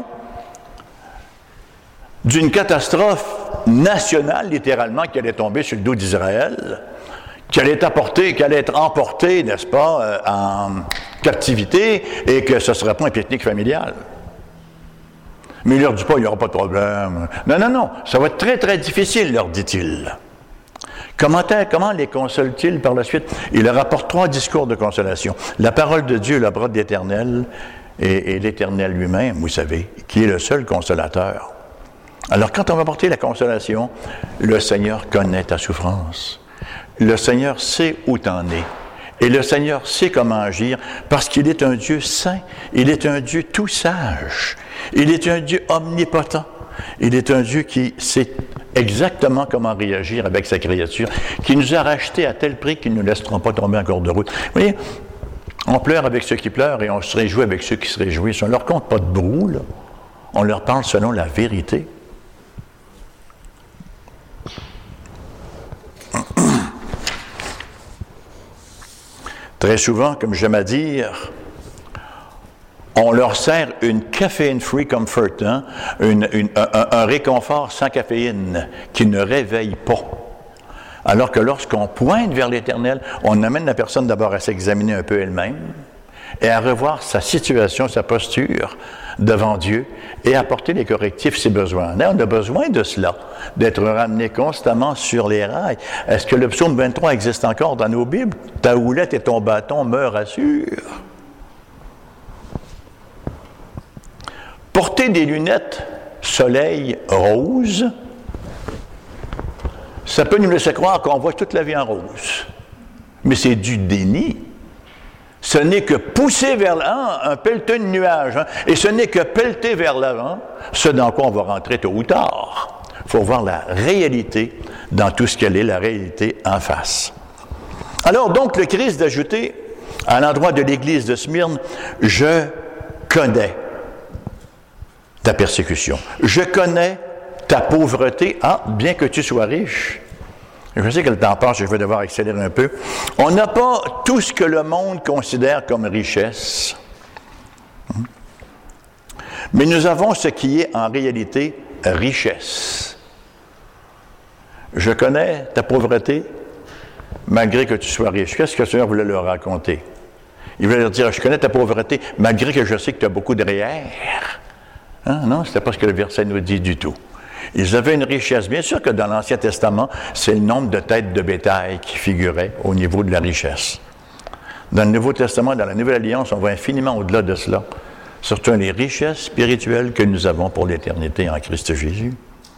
d'une catastrophe nationale, littéralement, qui allait tomber sur le dos d'Israël, qui allait être apportée, qui allait être emportée, n'est-ce pas, euh, en captivité, et que ce ne serait pas un pique-nique familial. Mais il leur dit pas, il n'y aura pas de problème. Non, non, non, ça va être très, très difficile, leur dit-il. Comment, comment les console-t-il par la suite? Il leur apporte trois discours de consolation. La parole de Dieu, la parole de l'Éternel, et, et l'Éternel lui-même, vous savez, qui est le seul consolateur. Alors, quand on va apporter la consolation, le Seigneur connaît ta souffrance. Le Seigneur sait où t'en es. Et le Seigneur sait comment agir parce qu'il est un Dieu saint. Il est un Dieu tout sage. Il est un Dieu omnipotent. Il est un Dieu qui sait exactement comment réagir avec sa créature, qui nous a rachetés à tel prix qu'ils ne nous laisseront pas tomber en cours de route. Vous voyez, on pleure avec ceux qui pleurent et on se réjouit avec ceux qui se réjouissent. On ne leur compte pas de brou, là. On leur parle selon la vérité. Très souvent, comme j'aime à dire, on leur sert une caffeine-free comfort, hein? une, une, un, un réconfort sans caféine qui ne réveille pas. Alors que lorsqu'on pointe vers l'Éternel, on amène la personne d'abord à s'examiner un peu elle-même et à revoir sa situation, sa posture devant Dieu et à apporter les correctifs si besoin. Là, on a besoin de cela, d'être ramené constamment sur les rails. Est-ce que le psaume vingt-trois existe encore dans nos Bibles? Ta houlette et ton bâton me rassurent. Porter des lunettes soleil rose, ça peut nous laisser croire qu'on voit toute la vie en rose. Mais c'est du déni. Ce n'est que pousser vers l'avant, un pelleté de nuages, hein, et ce n'est que pelleter vers l'avant, ce dans quoi on va rentrer tôt ou tard. Il faut voir la réalité dans tout ce qu'elle est, la réalité en face. Alors donc, le Christ d'ajouter à l'endroit de l'église de Smyrne, « Je connais ta persécution. Je connais ta pauvreté, ah, bien que tu sois riche. » Je sais que le temps passe, je vais devoir accélérer un peu. On n'a pas tout ce que le monde considère comme richesse. Mais nous avons ce qui est en réalité richesse. Je connais ta pauvreté, malgré que tu sois riche. Qu'est-ce que le Seigneur voulait leur raconter? Il voulait leur dire, je connais ta pauvreté, malgré que je sais que tu as beaucoup de derrière. Hein? Non, ce n'était pas ce que le verset nous dit du tout. Ils avaient une richesse. Bien sûr que dans l'Ancien Testament, c'est le nombre de têtes de bétail qui figurait au niveau de la richesse. Dans le Nouveau Testament, dans la Nouvelle Alliance, on va infiniment au-delà de cela. Surtout les richesses spirituelles que nous avons pour l'éternité en Christ Jésus.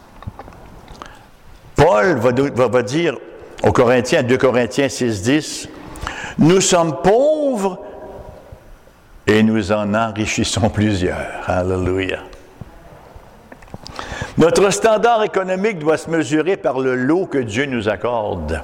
Paul va, va, va dire aux Corinthiens, deux Corinthiens six dix, « Nous sommes pauvres et nous en enrichissons plusieurs. » Alléluia. Notre standard économique doit se mesurer par le lot que Dieu nous accorde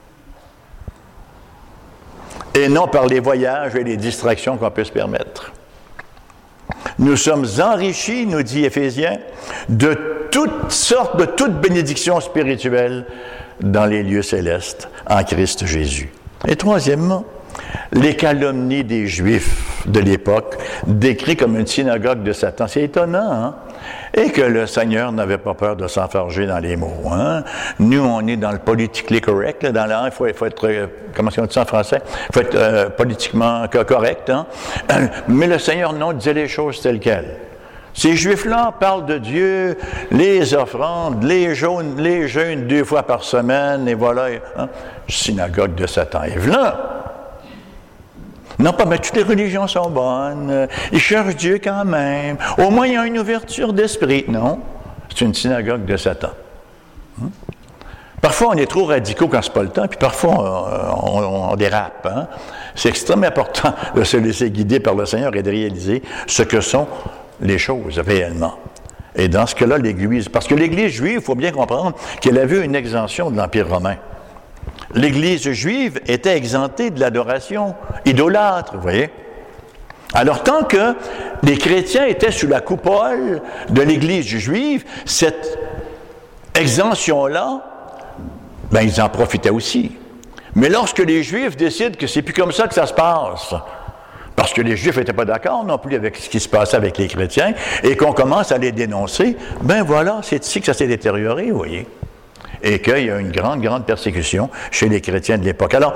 et non par les voyages et les distractions qu'on peut se permettre. Nous sommes enrichis, nous dit Éphésiens, de toutes sortes, de toutes bénédictions spirituelles dans les lieux célestes en Christ Jésus. Et troisièmement, les calomnies des Juifs de l'époque, décrits comme une synagogue de Satan. C'est étonnant, hein? Et que le Seigneur n'avait pas peur de s'enfarger dans les mots. Hein? Nous, on est dans le politically correct. Là, dans le il faut, il faut être, euh, comment on dit ça en français? Il faut être euh, politiquement correct. Hein? Mais le Seigneur, non, disait les choses telles quelles. Ces Juifs-là parlent de Dieu, les offrandes, les jeûnes, les jeûnes deux fois par semaine, et voilà, hein? Synagogue de Satan. Et voilà. Non pas, mais toutes les religions sont bonnes, ils cherchent Dieu quand même, au moins il y a une ouverture d'esprit. Non, c'est une synagogue de Satan. Hein? Parfois on est trop radicaux quand c'est pas le temps, puis parfois on, on, on dérape. Hein? C'est extrêmement important de se laisser guider par le Seigneur et de réaliser ce que sont les choses réellement. Et dans ce cas-là, l'Église, parce que l'Église juive, il faut bien comprendre qu'elle a vu une exemption de l'Empire romain. L'Église juive était exemptée de l'adoration idolâtre, vous voyez. Alors, tant que les chrétiens étaient sous la coupole de l'Église juive, cette exemption-là, ben, ils en profitaient aussi. Mais lorsque les Juifs décident que c'est plus comme ça que ça se passe, parce que les Juifs n'étaient pas d'accord non plus avec ce qui se passait avec les chrétiens, et qu'on commence à les dénoncer, ben voilà, c'est ici que ça s'est détérioré, vous voyez. Et qu'il y a une grande, grande persécution chez les chrétiens de l'époque. Alors,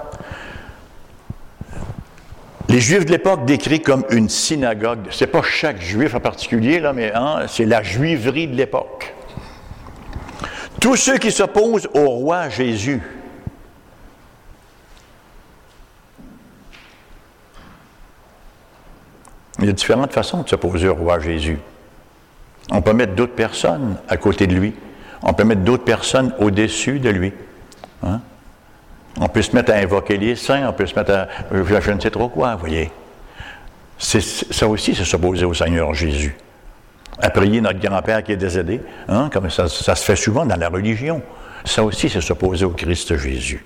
les Juifs de l'époque décrits comme une synagogue, c'est pas chaque Juif en particulier, là, mais hein, c'est la juiverie de l'époque. Tous ceux qui s'opposent au roi Jésus, il y a différentes façons de s'opposer au roi Jésus. On peut mettre d'autres personnes à côté de lui. On peut mettre d'autres personnes au-dessus de lui. Hein? On peut se mettre à invoquer les saints, on peut se mettre à... Je ne sais trop quoi, vous voyez. C'est, ça aussi, c'est s'opposer au Seigneur Jésus. À prier notre grand-père qui est décédé, hein? Comme ça, ça se fait souvent dans la religion. Ça aussi, c'est s'opposer au Christ Jésus.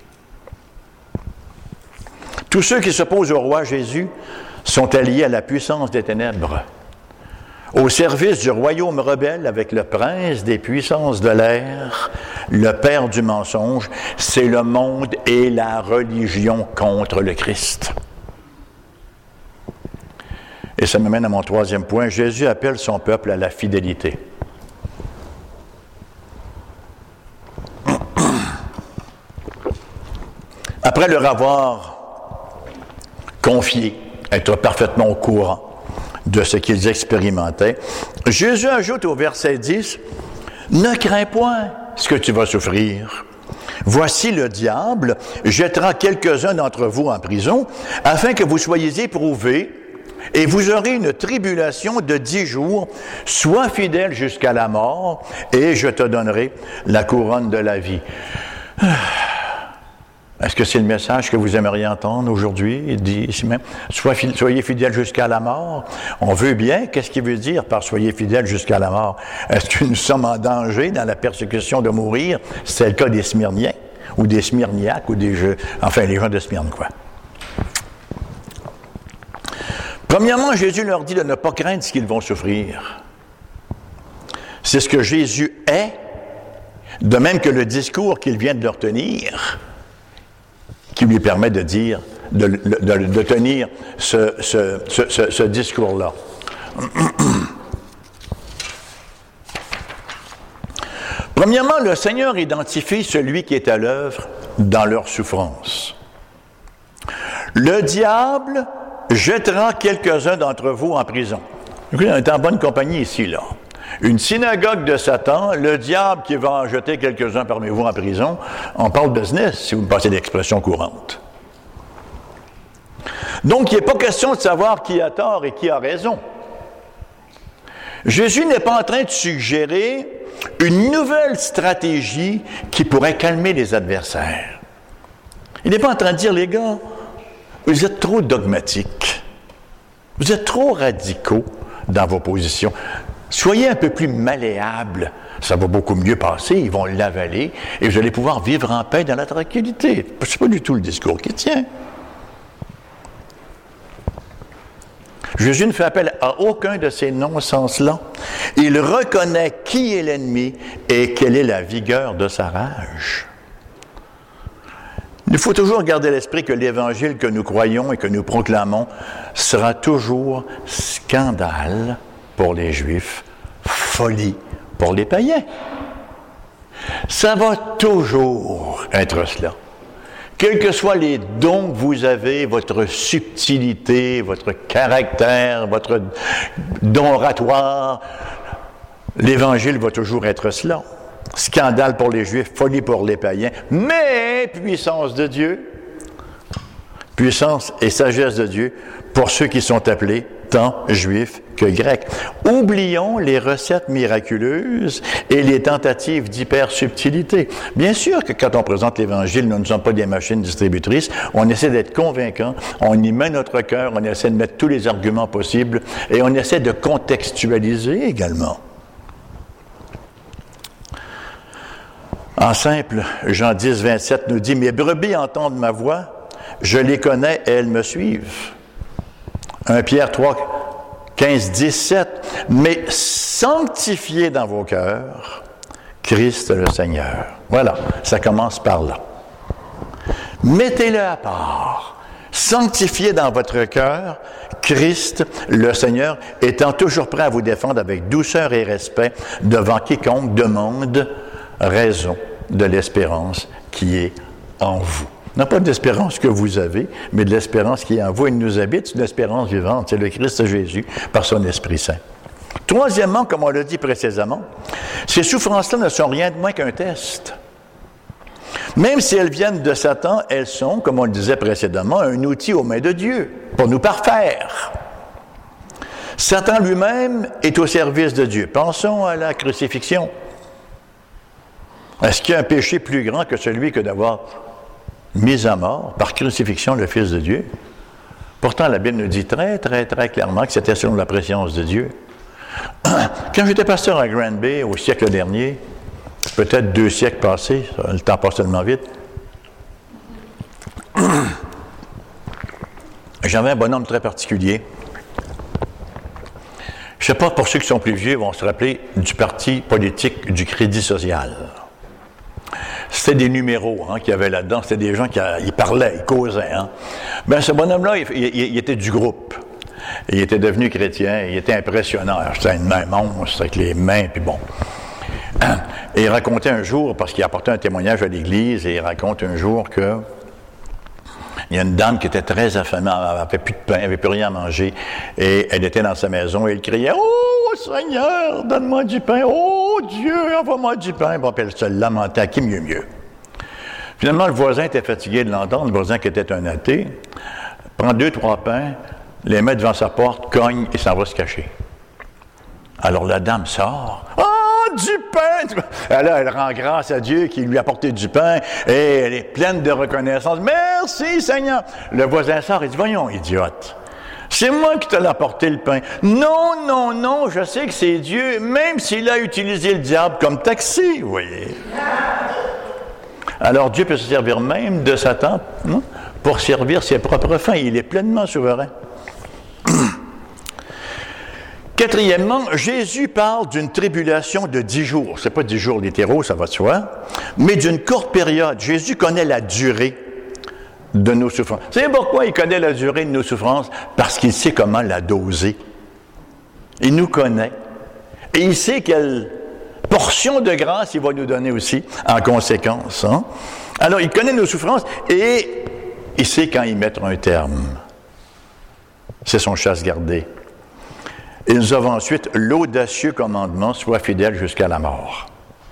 Tous ceux qui s'opposent au roi Jésus sont alliés à la puissance des ténèbres, au service du royaume rebelle avec le prince des puissances de l'air, le père du mensonge, c'est le monde et la religion contre le Christ. Et ça m'amène à mon troisième point. Jésus appelle son peuple à la fidélité. Après leur avoir confié, être parfaitement au courant de ce qu'ils expérimentaient, Jésus ajoute au verset dix, « Ne crains point ce que tu vas souffrir. Voici le diable jettera quelques-uns d'entre vous en prison, afin que vous soyez éprouvés, et vous aurez une tribulation de dix jours. Sois fidèle jusqu'à la mort, et je te donnerai la couronne de la vie. » Est-ce que c'est le message que vous aimeriez entendre aujourd'hui? Il dit ici même, soyez fidèles jusqu'à la mort. On veut bien. Qu'est-ce qu'il veut dire par soyez fidèles jusqu'à la mort? Est-ce que nous sommes en danger dans la persécution de mourir? C'est le cas des Smyrniens, ou des Smyrniaques, ou des jeux, enfin les gens de Smyrne, quoi. Premièrement, Jésus leur dit de ne pas craindre ce qu'ils vont souffrir. C'est ce que Jésus est, de même que le discours qu'il vient de leur tenir, qui lui permet de dire, de, de, de tenir ce, ce, ce, ce, ce discours-là. Premièrement, le Seigneur identifie celui qui est à l'œuvre dans leur souffrance. Le diable jettera quelques-uns d'entre vous en prison. Écoutez, on est en bonne compagnie ici, là. Une synagogue de Satan, le diable qui va en jeter quelques-uns parmi vous en prison, on parle business, si vous me passez l'expression courante. Donc, il n'est pas question de savoir qui a tort et qui a raison. Jésus n'est pas en train de suggérer une nouvelle stratégie qui pourrait calmer les adversaires. Il n'est pas en train de dire, les gars, vous êtes trop dogmatiques, vous êtes trop radicaux dans vos positions. Soyez un peu plus malléables, ça va beaucoup mieux passer, ils vont l'avaler, et vous allez pouvoir vivre en paix dans la tranquillité. Ce n'est pas du tout le discours qui tient. Jésus ne fait appel à aucun de ces non-sens-là. Il reconnaît qui est l'ennemi et quelle est la vigueur de sa rage. Il faut toujours garder à l'esprit que l'Évangile que nous croyons et que nous proclamons sera toujours scandale pour les Juifs, folie pour les païens. Ça va toujours être cela. Quels que soient les dons que vous avez, votre subtilité, votre caractère, votre don oratoire, l'Évangile va toujours être cela. Scandale pour les Juifs, folie pour les païens, mais puissance de Dieu, puissance et sagesse de Dieu pour ceux qui sont appelés tant juifs que grecs. Oublions les recettes miraculeuses et les tentatives d'hyper-subtilité. Bien sûr que quand on présente l'Évangile, nous ne sommes pas des machines distributrices, on essaie d'être convaincants, on y met notre cœur, on essaie de mettre tous les arguments possibles et on essaie de contextualiser également. En simple, Jean dix, vingt-sept nous dit « Mes brebis entendent ma voix, je les connais et elles me suivent. » un Pierre trois, quinze, dix-sept. « Mais sanctifiez dans vos cœurs Christ le Seigneur. » Voilà, ça commence par là. Mettez-le à part. Sanctifiez dans votre cœur Christ le Seigneur, étant toujours prêt à vous défendre avec douceur et respect devant quiconque demande raison de l'espérance qui est en vous. Non pas de l'espérance que vous avez, mais de l'espérance qui est en vous. Il nous habite, c'est une espérance vivante, c'est le Christ Jésus par son Esprit Saint. Troisièmement, comme on l'a dit précédemment, ces souffrances-là ne sont rien de moins qu'un test. Même si elles viennent de Satan, elles sont, comme on le disait précédemment, un outil aux mains de Dieu pour nous parfaire. Satan lui-même est au service de Dieu. Pensons à la crucifixion. Est-ce qu'il y a un péché plus grand que celui que d'avoir mis à mort par crucifixion le Fils de Dieu? Pourtant, la Bible nous dit très, très, très clairement que c'était selon la préscience de Dieu. Quand j'étais pasteur à Grand Bay au siècle dernier, peut-être deux siècles passés, le temps passe tellement vite, j'avais un bonhomme très particulier. Je ne sais pas, pour ceux qui sont plus vieux, vont se rappeler du parti politique du Crédit social. C'était des numéros hein, qu'il y avait là-dedans. C'était des gens qui ils parlaient, ils causaient. Hein. Bien, ce bonhomme-là, il, il, il était du groupe. Il était devenu chrétien. Il était impressionnant. C'était une main monstre avec les mains, puis bon. Et il racontait un jour, parce qu'il apportait un témoignage à l'Église, et il raconte un jour que Il y a une dame qui était très affamée, elle n'avait plus de pain, elle n'avait plus rien à manger, et elle était dans sa maison, et elle criait « Oh Seigneur, donne-moi du pain! Oh Dieu, envoie-moi du pain! » Bon, puis elle se lamentait à qui mieux mieux. Finalement, le voisin était fatigué de l'entendre, le voisin qui était un athée, prend deux, trois pains, les met devant sa porte, cogne et s'en va se cacher. Alors la dame sort. « Oh, du pain! » Là, elle rend grâce à Dieu qui lui a apporté du pain et elle est pleine de reconnaissance. « Merci Seigneur! » Le voisin sort et dit « Voyons, idiote! C'est moi qui te l'ai apporté le pain. »« Non, non, non, je sais que c'est Dieu, même s'il a utilisé le diable comme taxi, vous voyez. » Alors Dieu peut se servir même de Satan hein, pour servir ses propres fins. Il est pleinement souverain. Quatrièmement, Jésus parle d'une tribulation de dix jours. Ce n'est pas dix jours littéraux, ça va de soi, mais d'une courte période. Jésus connaît la durée de nos souffrances. Vous savez pourquoi il connaît la durée de nos souffrances? Parce qu'il sait comment la doser. Il nous connaît. Et il sait quelle portion de grâce il va nous donner aussi, en conséquence. Hein? Alors, il connaît nos souffrances et il sait quand y mettre un terme. C'est son chasse-gardée. Et nous avons ensuite l'audacieux commandement « Sois fidèle jusqu'à la mort ».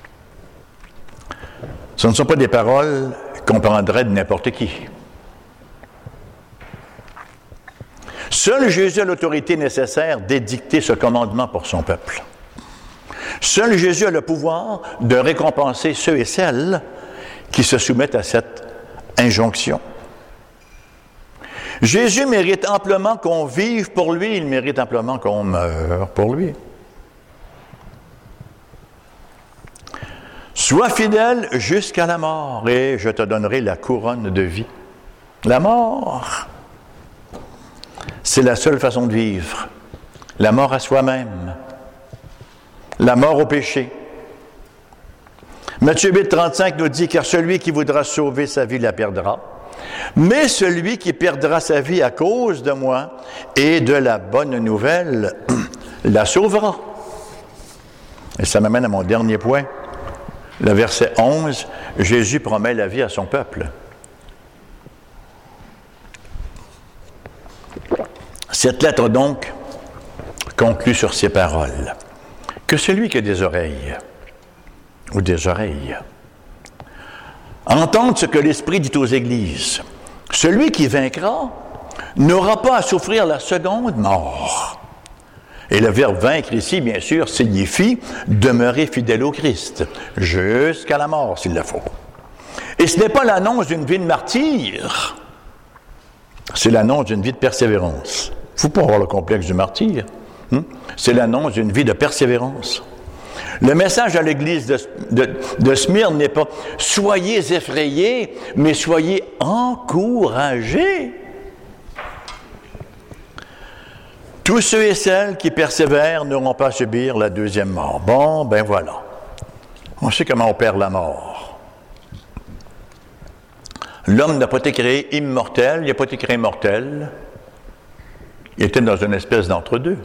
Ce ne sont pas des paroles qu'on prendrait de n'importe qui. Seul Jésus a l'autorité nécessaire d'édicter ce commandement pour son peuple. Seul Jésus a le pouvoir de récompenser ceux et celles qui se soumettent à cette injonction. Jésus mérite amplement qu'on vive pour lui, il mérite amplement qu'on meure pour lui. Sois fidèle jusqu'à la mort et je te donnerai la couronne de vie. La mort, c'est la seule façon de vivre. La mort à soi-même. La mort au péché. Matthieu huit, trente-cinq nous dit « Car celui qui voudra sauver sa vie la perdra. Mais celui qui perdra sa vie à cause de moi et de la bonne nouvelle la sauvera. » Et ça m'amène à mon dernier point. Le verset onze, Jésus promet la vie à son peuple. Cette lettre donc conclut sur ces paroles. Que celui qui a des oreilles, ou des oreilles, entende ce que l'Esprit dit aux Églises. Celui qui vaincra n'aura pas à souffrir la seconde mort. Et le verbe vaincre ici, bien sûr, signifie demeurer fidèle au Christ, jusqu'à la mort s'il le faut. Et ce n'est pas l'annonce d'une vie de martyr, c'est l'annonce d'une vie de persévérance. Il ne faut pas avoir le complexe du martyr. Hein? C'est l'annonce d'une vie de persévérance. Le message à l'Église de, de, de Smyrne n'est pas « Soyez effrayés, mais soyez encouragés ». Tous ceux et celles qui persévèrent n'auront pas à subir la deuxième mort. Bon, ben voilà. On sait comment on perd la mort. L'homme n'a pas été créé immortel, il n'a pas été créé mortel. Il était dans une espèce d'entre-deux.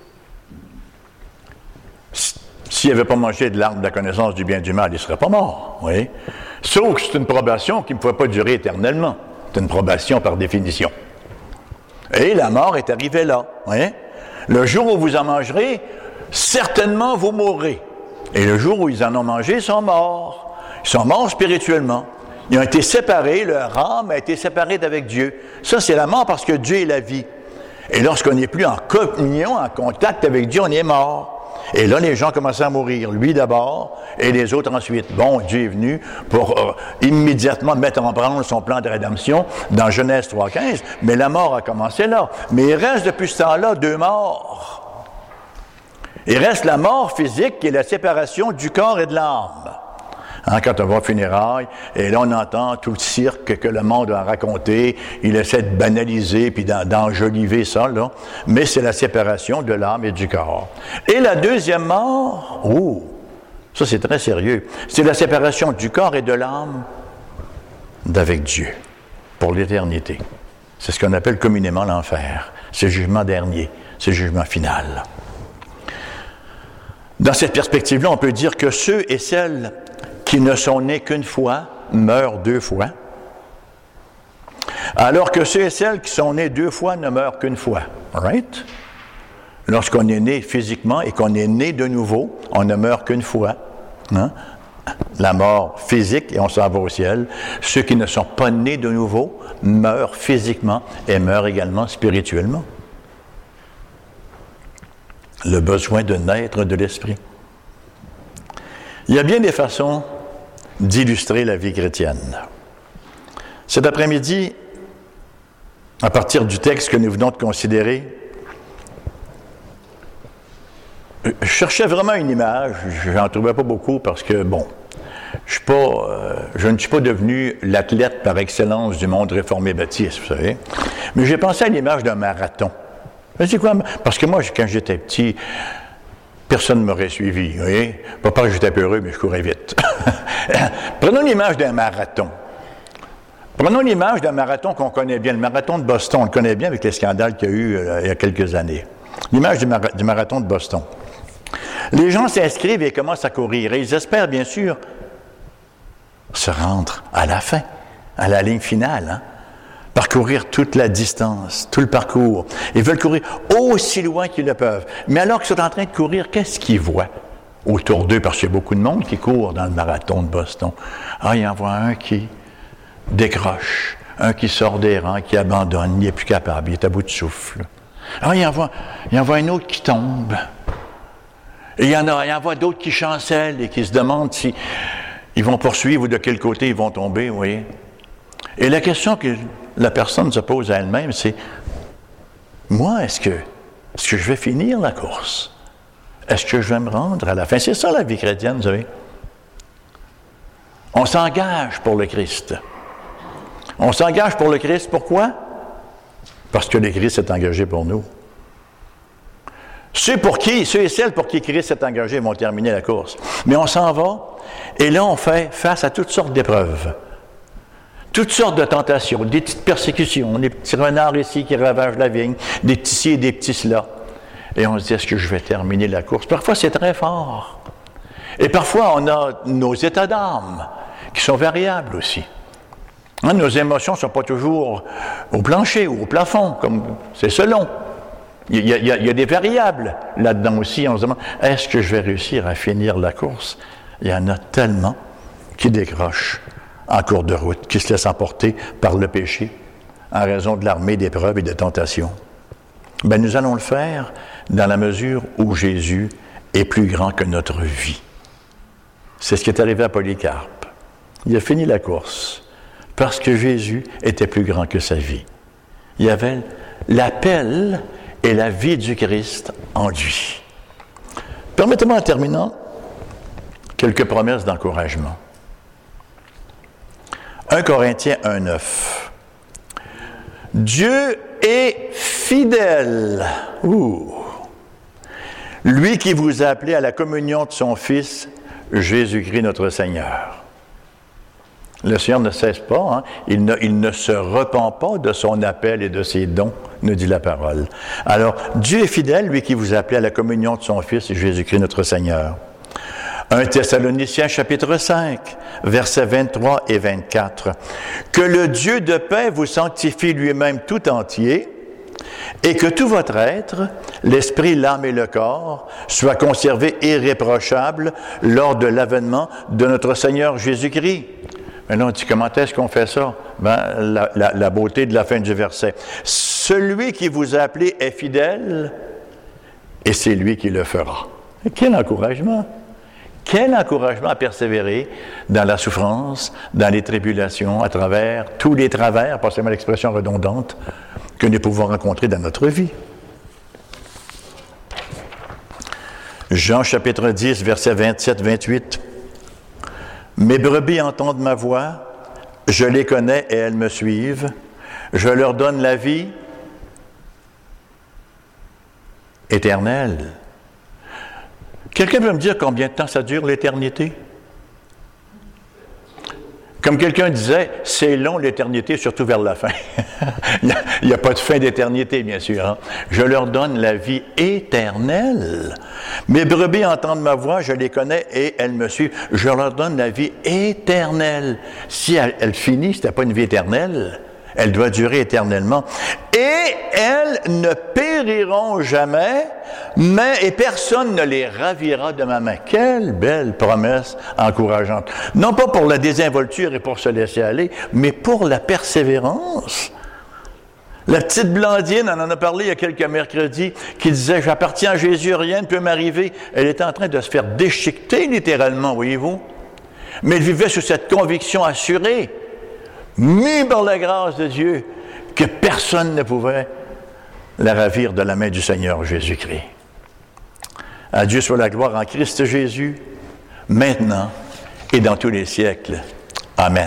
S'il n'avait pas mangé de l'arbre de la connaissance du bien et du mal, il ne serait pas mort. Oui. Sauf que c'est une probation qui ne pouvait pas durer éternellement. C'est une probation par définition. Et la mort est arrivée là. Oui. Le jour où vous en mangerez, certainement vous mourrez. Et le jour où ils en ont mangé, ils sont morts. Ils sont morts spirituellement. Ils ont été séparés, leur âme a été séparée d'avec Dieu. Ça, c'est la mort parce que Dieu est la vie. Et lorsqu'on n'est plus en communion, en contact avec Dieu, on est mort. Et là, les gens commençaient à mourir. Lui d'abord, et les autres ensuite. Bon, Dieu est venu pour euh, immédiatement mettre en branle son plan de rédemption dans Genèse trois quinze, mais la mort a commencé là. Mais il reste depuis ce temps-là deux morts. Il reste la mort physique qui est la séparation du corps et de l'âme. Hein, quand on va aux funérailles, et là on entend tout le cirque que le monde a raconté, il essaie de banaliser puis d'enjoliver ça, là, mais c'est la séparation de l'âme et du corps. Et la deuxième mort, oh, ça c'est très sérieux, c'est la séparation du corps et de l'âme d'avec Dieu, pour l'éternité. C'est ce qu'on appelle communément l'enfer. C'est le jugement dernier, c'est le jugement final. Dans cette perspective-là, on peut dire que ceux et celles qui ne sont nés qu'une fois meurent deux fois. Alors que ceux et celles qui sont nés deux fois ne meurent qu'une fois. Right? Lorsqu'on est né physiquement et qu'on est né de nouveau, on ne meurt qu'une fois. Hein? La mort physique et on s'en va au ciel. Ceux qui ne sont pas nés de nouveau meurent physiquement et meurent également spirituellement. Le besoin de naître de l'esprit. Il y a bien des façons d'illustrer la vie chrétienne. Cet après-midi, à partir du texte que nous venons de considérer, je cherchais vraiment une image, je n'en trouvais pas beaucoup parce que, bon, je, suis pas, euh, je ne suis pas devenu l'athlète par excellence du monde réformé baptiste, vous savez, mais j'ai pensé à l'image d'un marathon. C'est quoi? Parce que moi, quand j'étais petit, personne ne m'aurait suivi, vous voyez? Pas parce que j'étais peureux, mais je courais vite. Prenons l'image d'un marathon. Prenons l'image d'un marathon qu'on connaît bien, le marathon de Boston, on le connaît bien avec les scandales qu'il y a eu euh, il y a quelques années. L'image du, mara- du marathon de Boston. Les gens s'inscrivent et commencent à courir. Et ils espèrent, bien sûr, se rendre à la fin, à la ligne finale. Hein? Parcourir toute la distance, tout le parcours. Ils veulent courir aussi loin qu'ils le peuvent. Mais alors qu'ils sont en train de courir, qu'est-ce qu'ils voient autour d'eux? Parce qu'il y a beaucoup de monde qui court dans le marathon de Boston. Ah, il y en voit un qui décroche, un qui sort des rangs, qui abandonne, il n'est plus capable, il est à bout de souffle. Ah, il y en voit, il y en voit un autre qui tombe. Et il y en a, il y en voit d'autres qui chancellent et qui se demandent si ils vont poursuivre ou de quel côté ils vont tomber, vous voyez. Et la question que la personne se pose à elle-même, c'est moi, est-ce que, est-ce que je vais finir la course? Est-ce que je vais me rendre à la fin? C'est ça la vie chrétienne, vous savez. On s'engage pour le Christ. On s'engage pour le Christ, pourquoi? Parce que le Christ s'est engagé pour nous. Ceux pour qui, ceux et celles pour qui Christ s'est engagé vont terminer la course. Mais on s'en va, et là on fait face à toutes sortes d'épreuves. Toutes sortes de tentations, des petites persécutions, des petits renards ici qui ravagent la vigne, des petits ci et des petits cela. Et on se dit, est-ce que je vais terminer la course? Parfois c'est très fort. Et parfois on a nos états d'âme qui sont variables aussi. Hein, nos émotions ne sont pas toujours au plancher ou au plafond, comme c'est selon. Il y, a, il, y a, il y a des variables là-dedans aussi. On se demande, est-ce que je vais réussir à finir la course? Il y en a tellement qui décrochent en cours de route, qui se laissent emporter par le péché en raison de l'armée d'épreuves et de tentations. Ben, nous allons le faire dans la mesure où Jésus est plus grand que notre vie. C'est ce qui est arrivé à Polycarpe. Il a fini la course parce que Jésus était plus grand que sa vie. Il y avait l'appel et la vie du Christ en lui. Permettez-moi en terminant quelques promesses d'encouragement. un Corinthiens un neuf. Dieu est fidèle. Ouh. Lui qui vous a appelé à la communion de son Fils, Jésus-Christ notre Seigneur. Le Seigneur ne cesse pas, hein? il, ne, il ne se repent pas de son appel et de ses dons, nous dit la parole. Alors, Dieu est fidèle, lui qui vous a appelé à la communion de son Fils, Jésus-Christ notre Seigneur. un Thessaloniciens chapitre cinq, versets vingt-trois et vingt-quatre. Que le Dieu de paix vous sanctifie lui-même tout entier, et que tout votre être, l'esprit, l'âme et le corps, soit conservé irréprochable lors de l'avènement de notre Seigneur Jésus-Christ. Mais là, on dit, comment est-ce qu'on fait ça? Ben, la, la, la beauté de la fin du verset. Celui qui vous a appelé est fidèle, et c'est lui qui le fera. Et quel encouragement! Quel encouragement à persévérer dans la souffrance, dans les tribulations, à travers tous les travers, pas seulement l'expression redondante, que nous pouvons rencontrer dans notre vie. Jean chapitre dix, versets vingt-sept à vingt-huit. Mes brebis entendent ma voix, je les connais et elles me suivent. Je leur donne la vie éternelle. Quelqu'un peut me dire combien de temps ça dure l'éternité? Comme quelqu'un disait, c'est long l'éternité, surtout vers la fin. Il n'y a, a pas de fin d'éternité, bien sûr. Hein? Je leur donne la vie éternelle. Mes brebis entendent ma voix, je les connais et elles me suivent. Je leur donne la vie éternelle. Si elle, elle finit, ce n'était pas une vie éternelle, Elle doit durer éternellement. Et elles ne périront jamais, mais, et personne ne les ravira de ma main. Quelle belle promesse encourageante. Non pas pour la désinvolture et pour se laisser aller, mais pour la persévérance. La petite Blandine, on en a parlé il y a quelques mercredis, qui disait « J'appartiens à Jésus, rien ne peut m'arriver ». Elle était en train de se faire déchiqueter littéralement, voyez-vous. Mais elle vivait sur cette conviction assurée, mis par la grâce de Dieu, que personne ne pouvait la ravir de la main du Seigneur Jésus-Christ. À Dieu soit la gloire en Christ Jésus, maintenant et dans tous les siècles. Amen.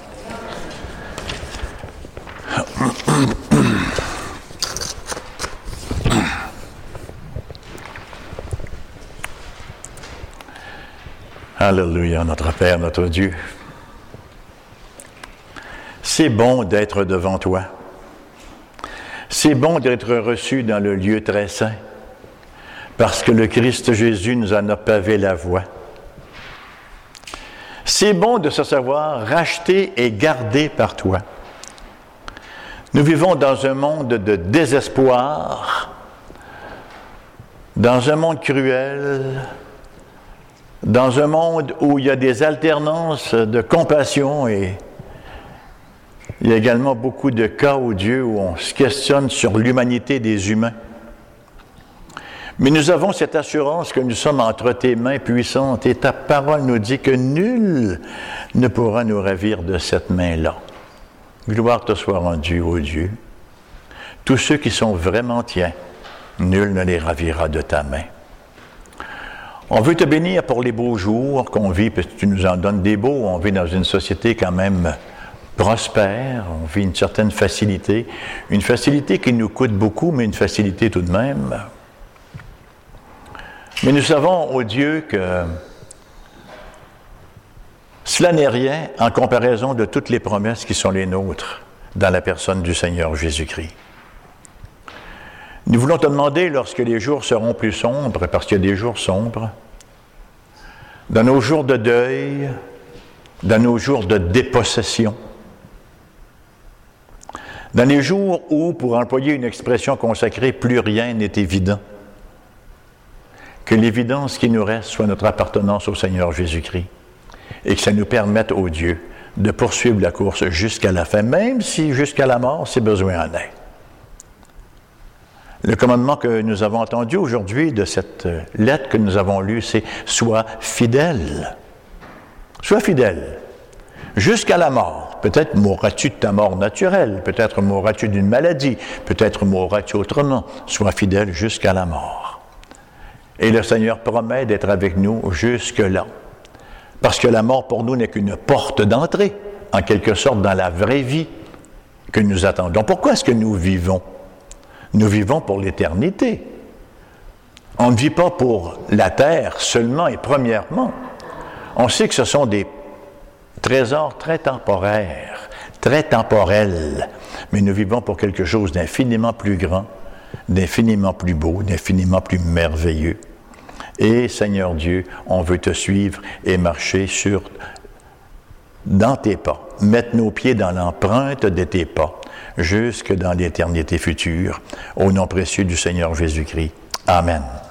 Alléluia, notre Père, notre Dieu. C'est bon d'être devant toi. C'est bon d'être reçu dans le lieu très saint, parce que le Christ Jésus nous en a pavé la voie. C'est bon de se savoir racheté et gardé par toi. Nous vivons dans un monde de désespoir, dans un monde cruel, dans un monde où il y a des alternances de compassion et il y a également beaucoup de cas, ô Dieu, où on se questionne sur l'humanité des humains. Mais nous avons cette assurance que nous sommes entre tes mains puissantes et ta parole nous dit que nul ne pourra nous ravir de cette main-là. Gloire te soit rendue, ô Dieu. Tous ceux qui sont vraiment tiens, nul ne les ravira de ta main. On veut te bénir pour les beaux jours qu'on vit, parce que tu nous en donnes des beaux. On vit dans une société quand même prospère, on vit une certaine facilité, une facilité qui nous coûte beaucoup, mais une facilité tout de même. Mais nous savons, ô Dieu, que cela n'est rien en comparaison de toutes les promesses qui sont les nôtres dans la personne du Seigneur Jésus-Christ. Nous voulons te demander, lorsque les jours seront plus sombres, parce qu'il y a des jours sombres, dans nos jours de deuil, dans nos jours de dépossession, dans les jours où, pour employer une expression consacrée, plus rien n'est évident, que l'évidence qui nous reste soit notre appartenance au Seigneur Jésus-Christ et que ça nous permette, ô Dieu, de poursuivre la course jusqu'à la fin, même si jusqu'à la mort, si besoin en est. Le commandement que nous avons entendu aujourd'hui de cette lettre que nous avons lue, c'est « Sois fidèle ». Sois fidèle jusqu'à la mort. Peut-être mourras-tu de ta mort naturelle, peut-être mourras-tu d'une maladie, peut-être mourras-tu autrement. Sois fidèle jusqu'à la mort. Et le Seigneur promet d'être avec nous jusque-là. Parce que la mort pour nous n'est qu'une porte d'entrée, en quelque sorte, dans la vraie vie que nous attendons. Pourquoi est-ce que nous vivons? Nous vivons pour l'éternité. On ne vit pas pour la terre seulement et premièrement. On sait que ce sont des trésors très temporaires, très temporels, mais nous vivons pour quelque chose d'infiniment plus grand, d'infiniment plus beau, d'infiniment plus merveilleux. Et, Seigneur Dieu, on veut te suivre et marcher sur, dans tes pas, mettre nos pieds dans l'empreinte de tes pas, jusque dans l'éternité future, au nom précieux du Seigneur Jésus-Christ. Amen.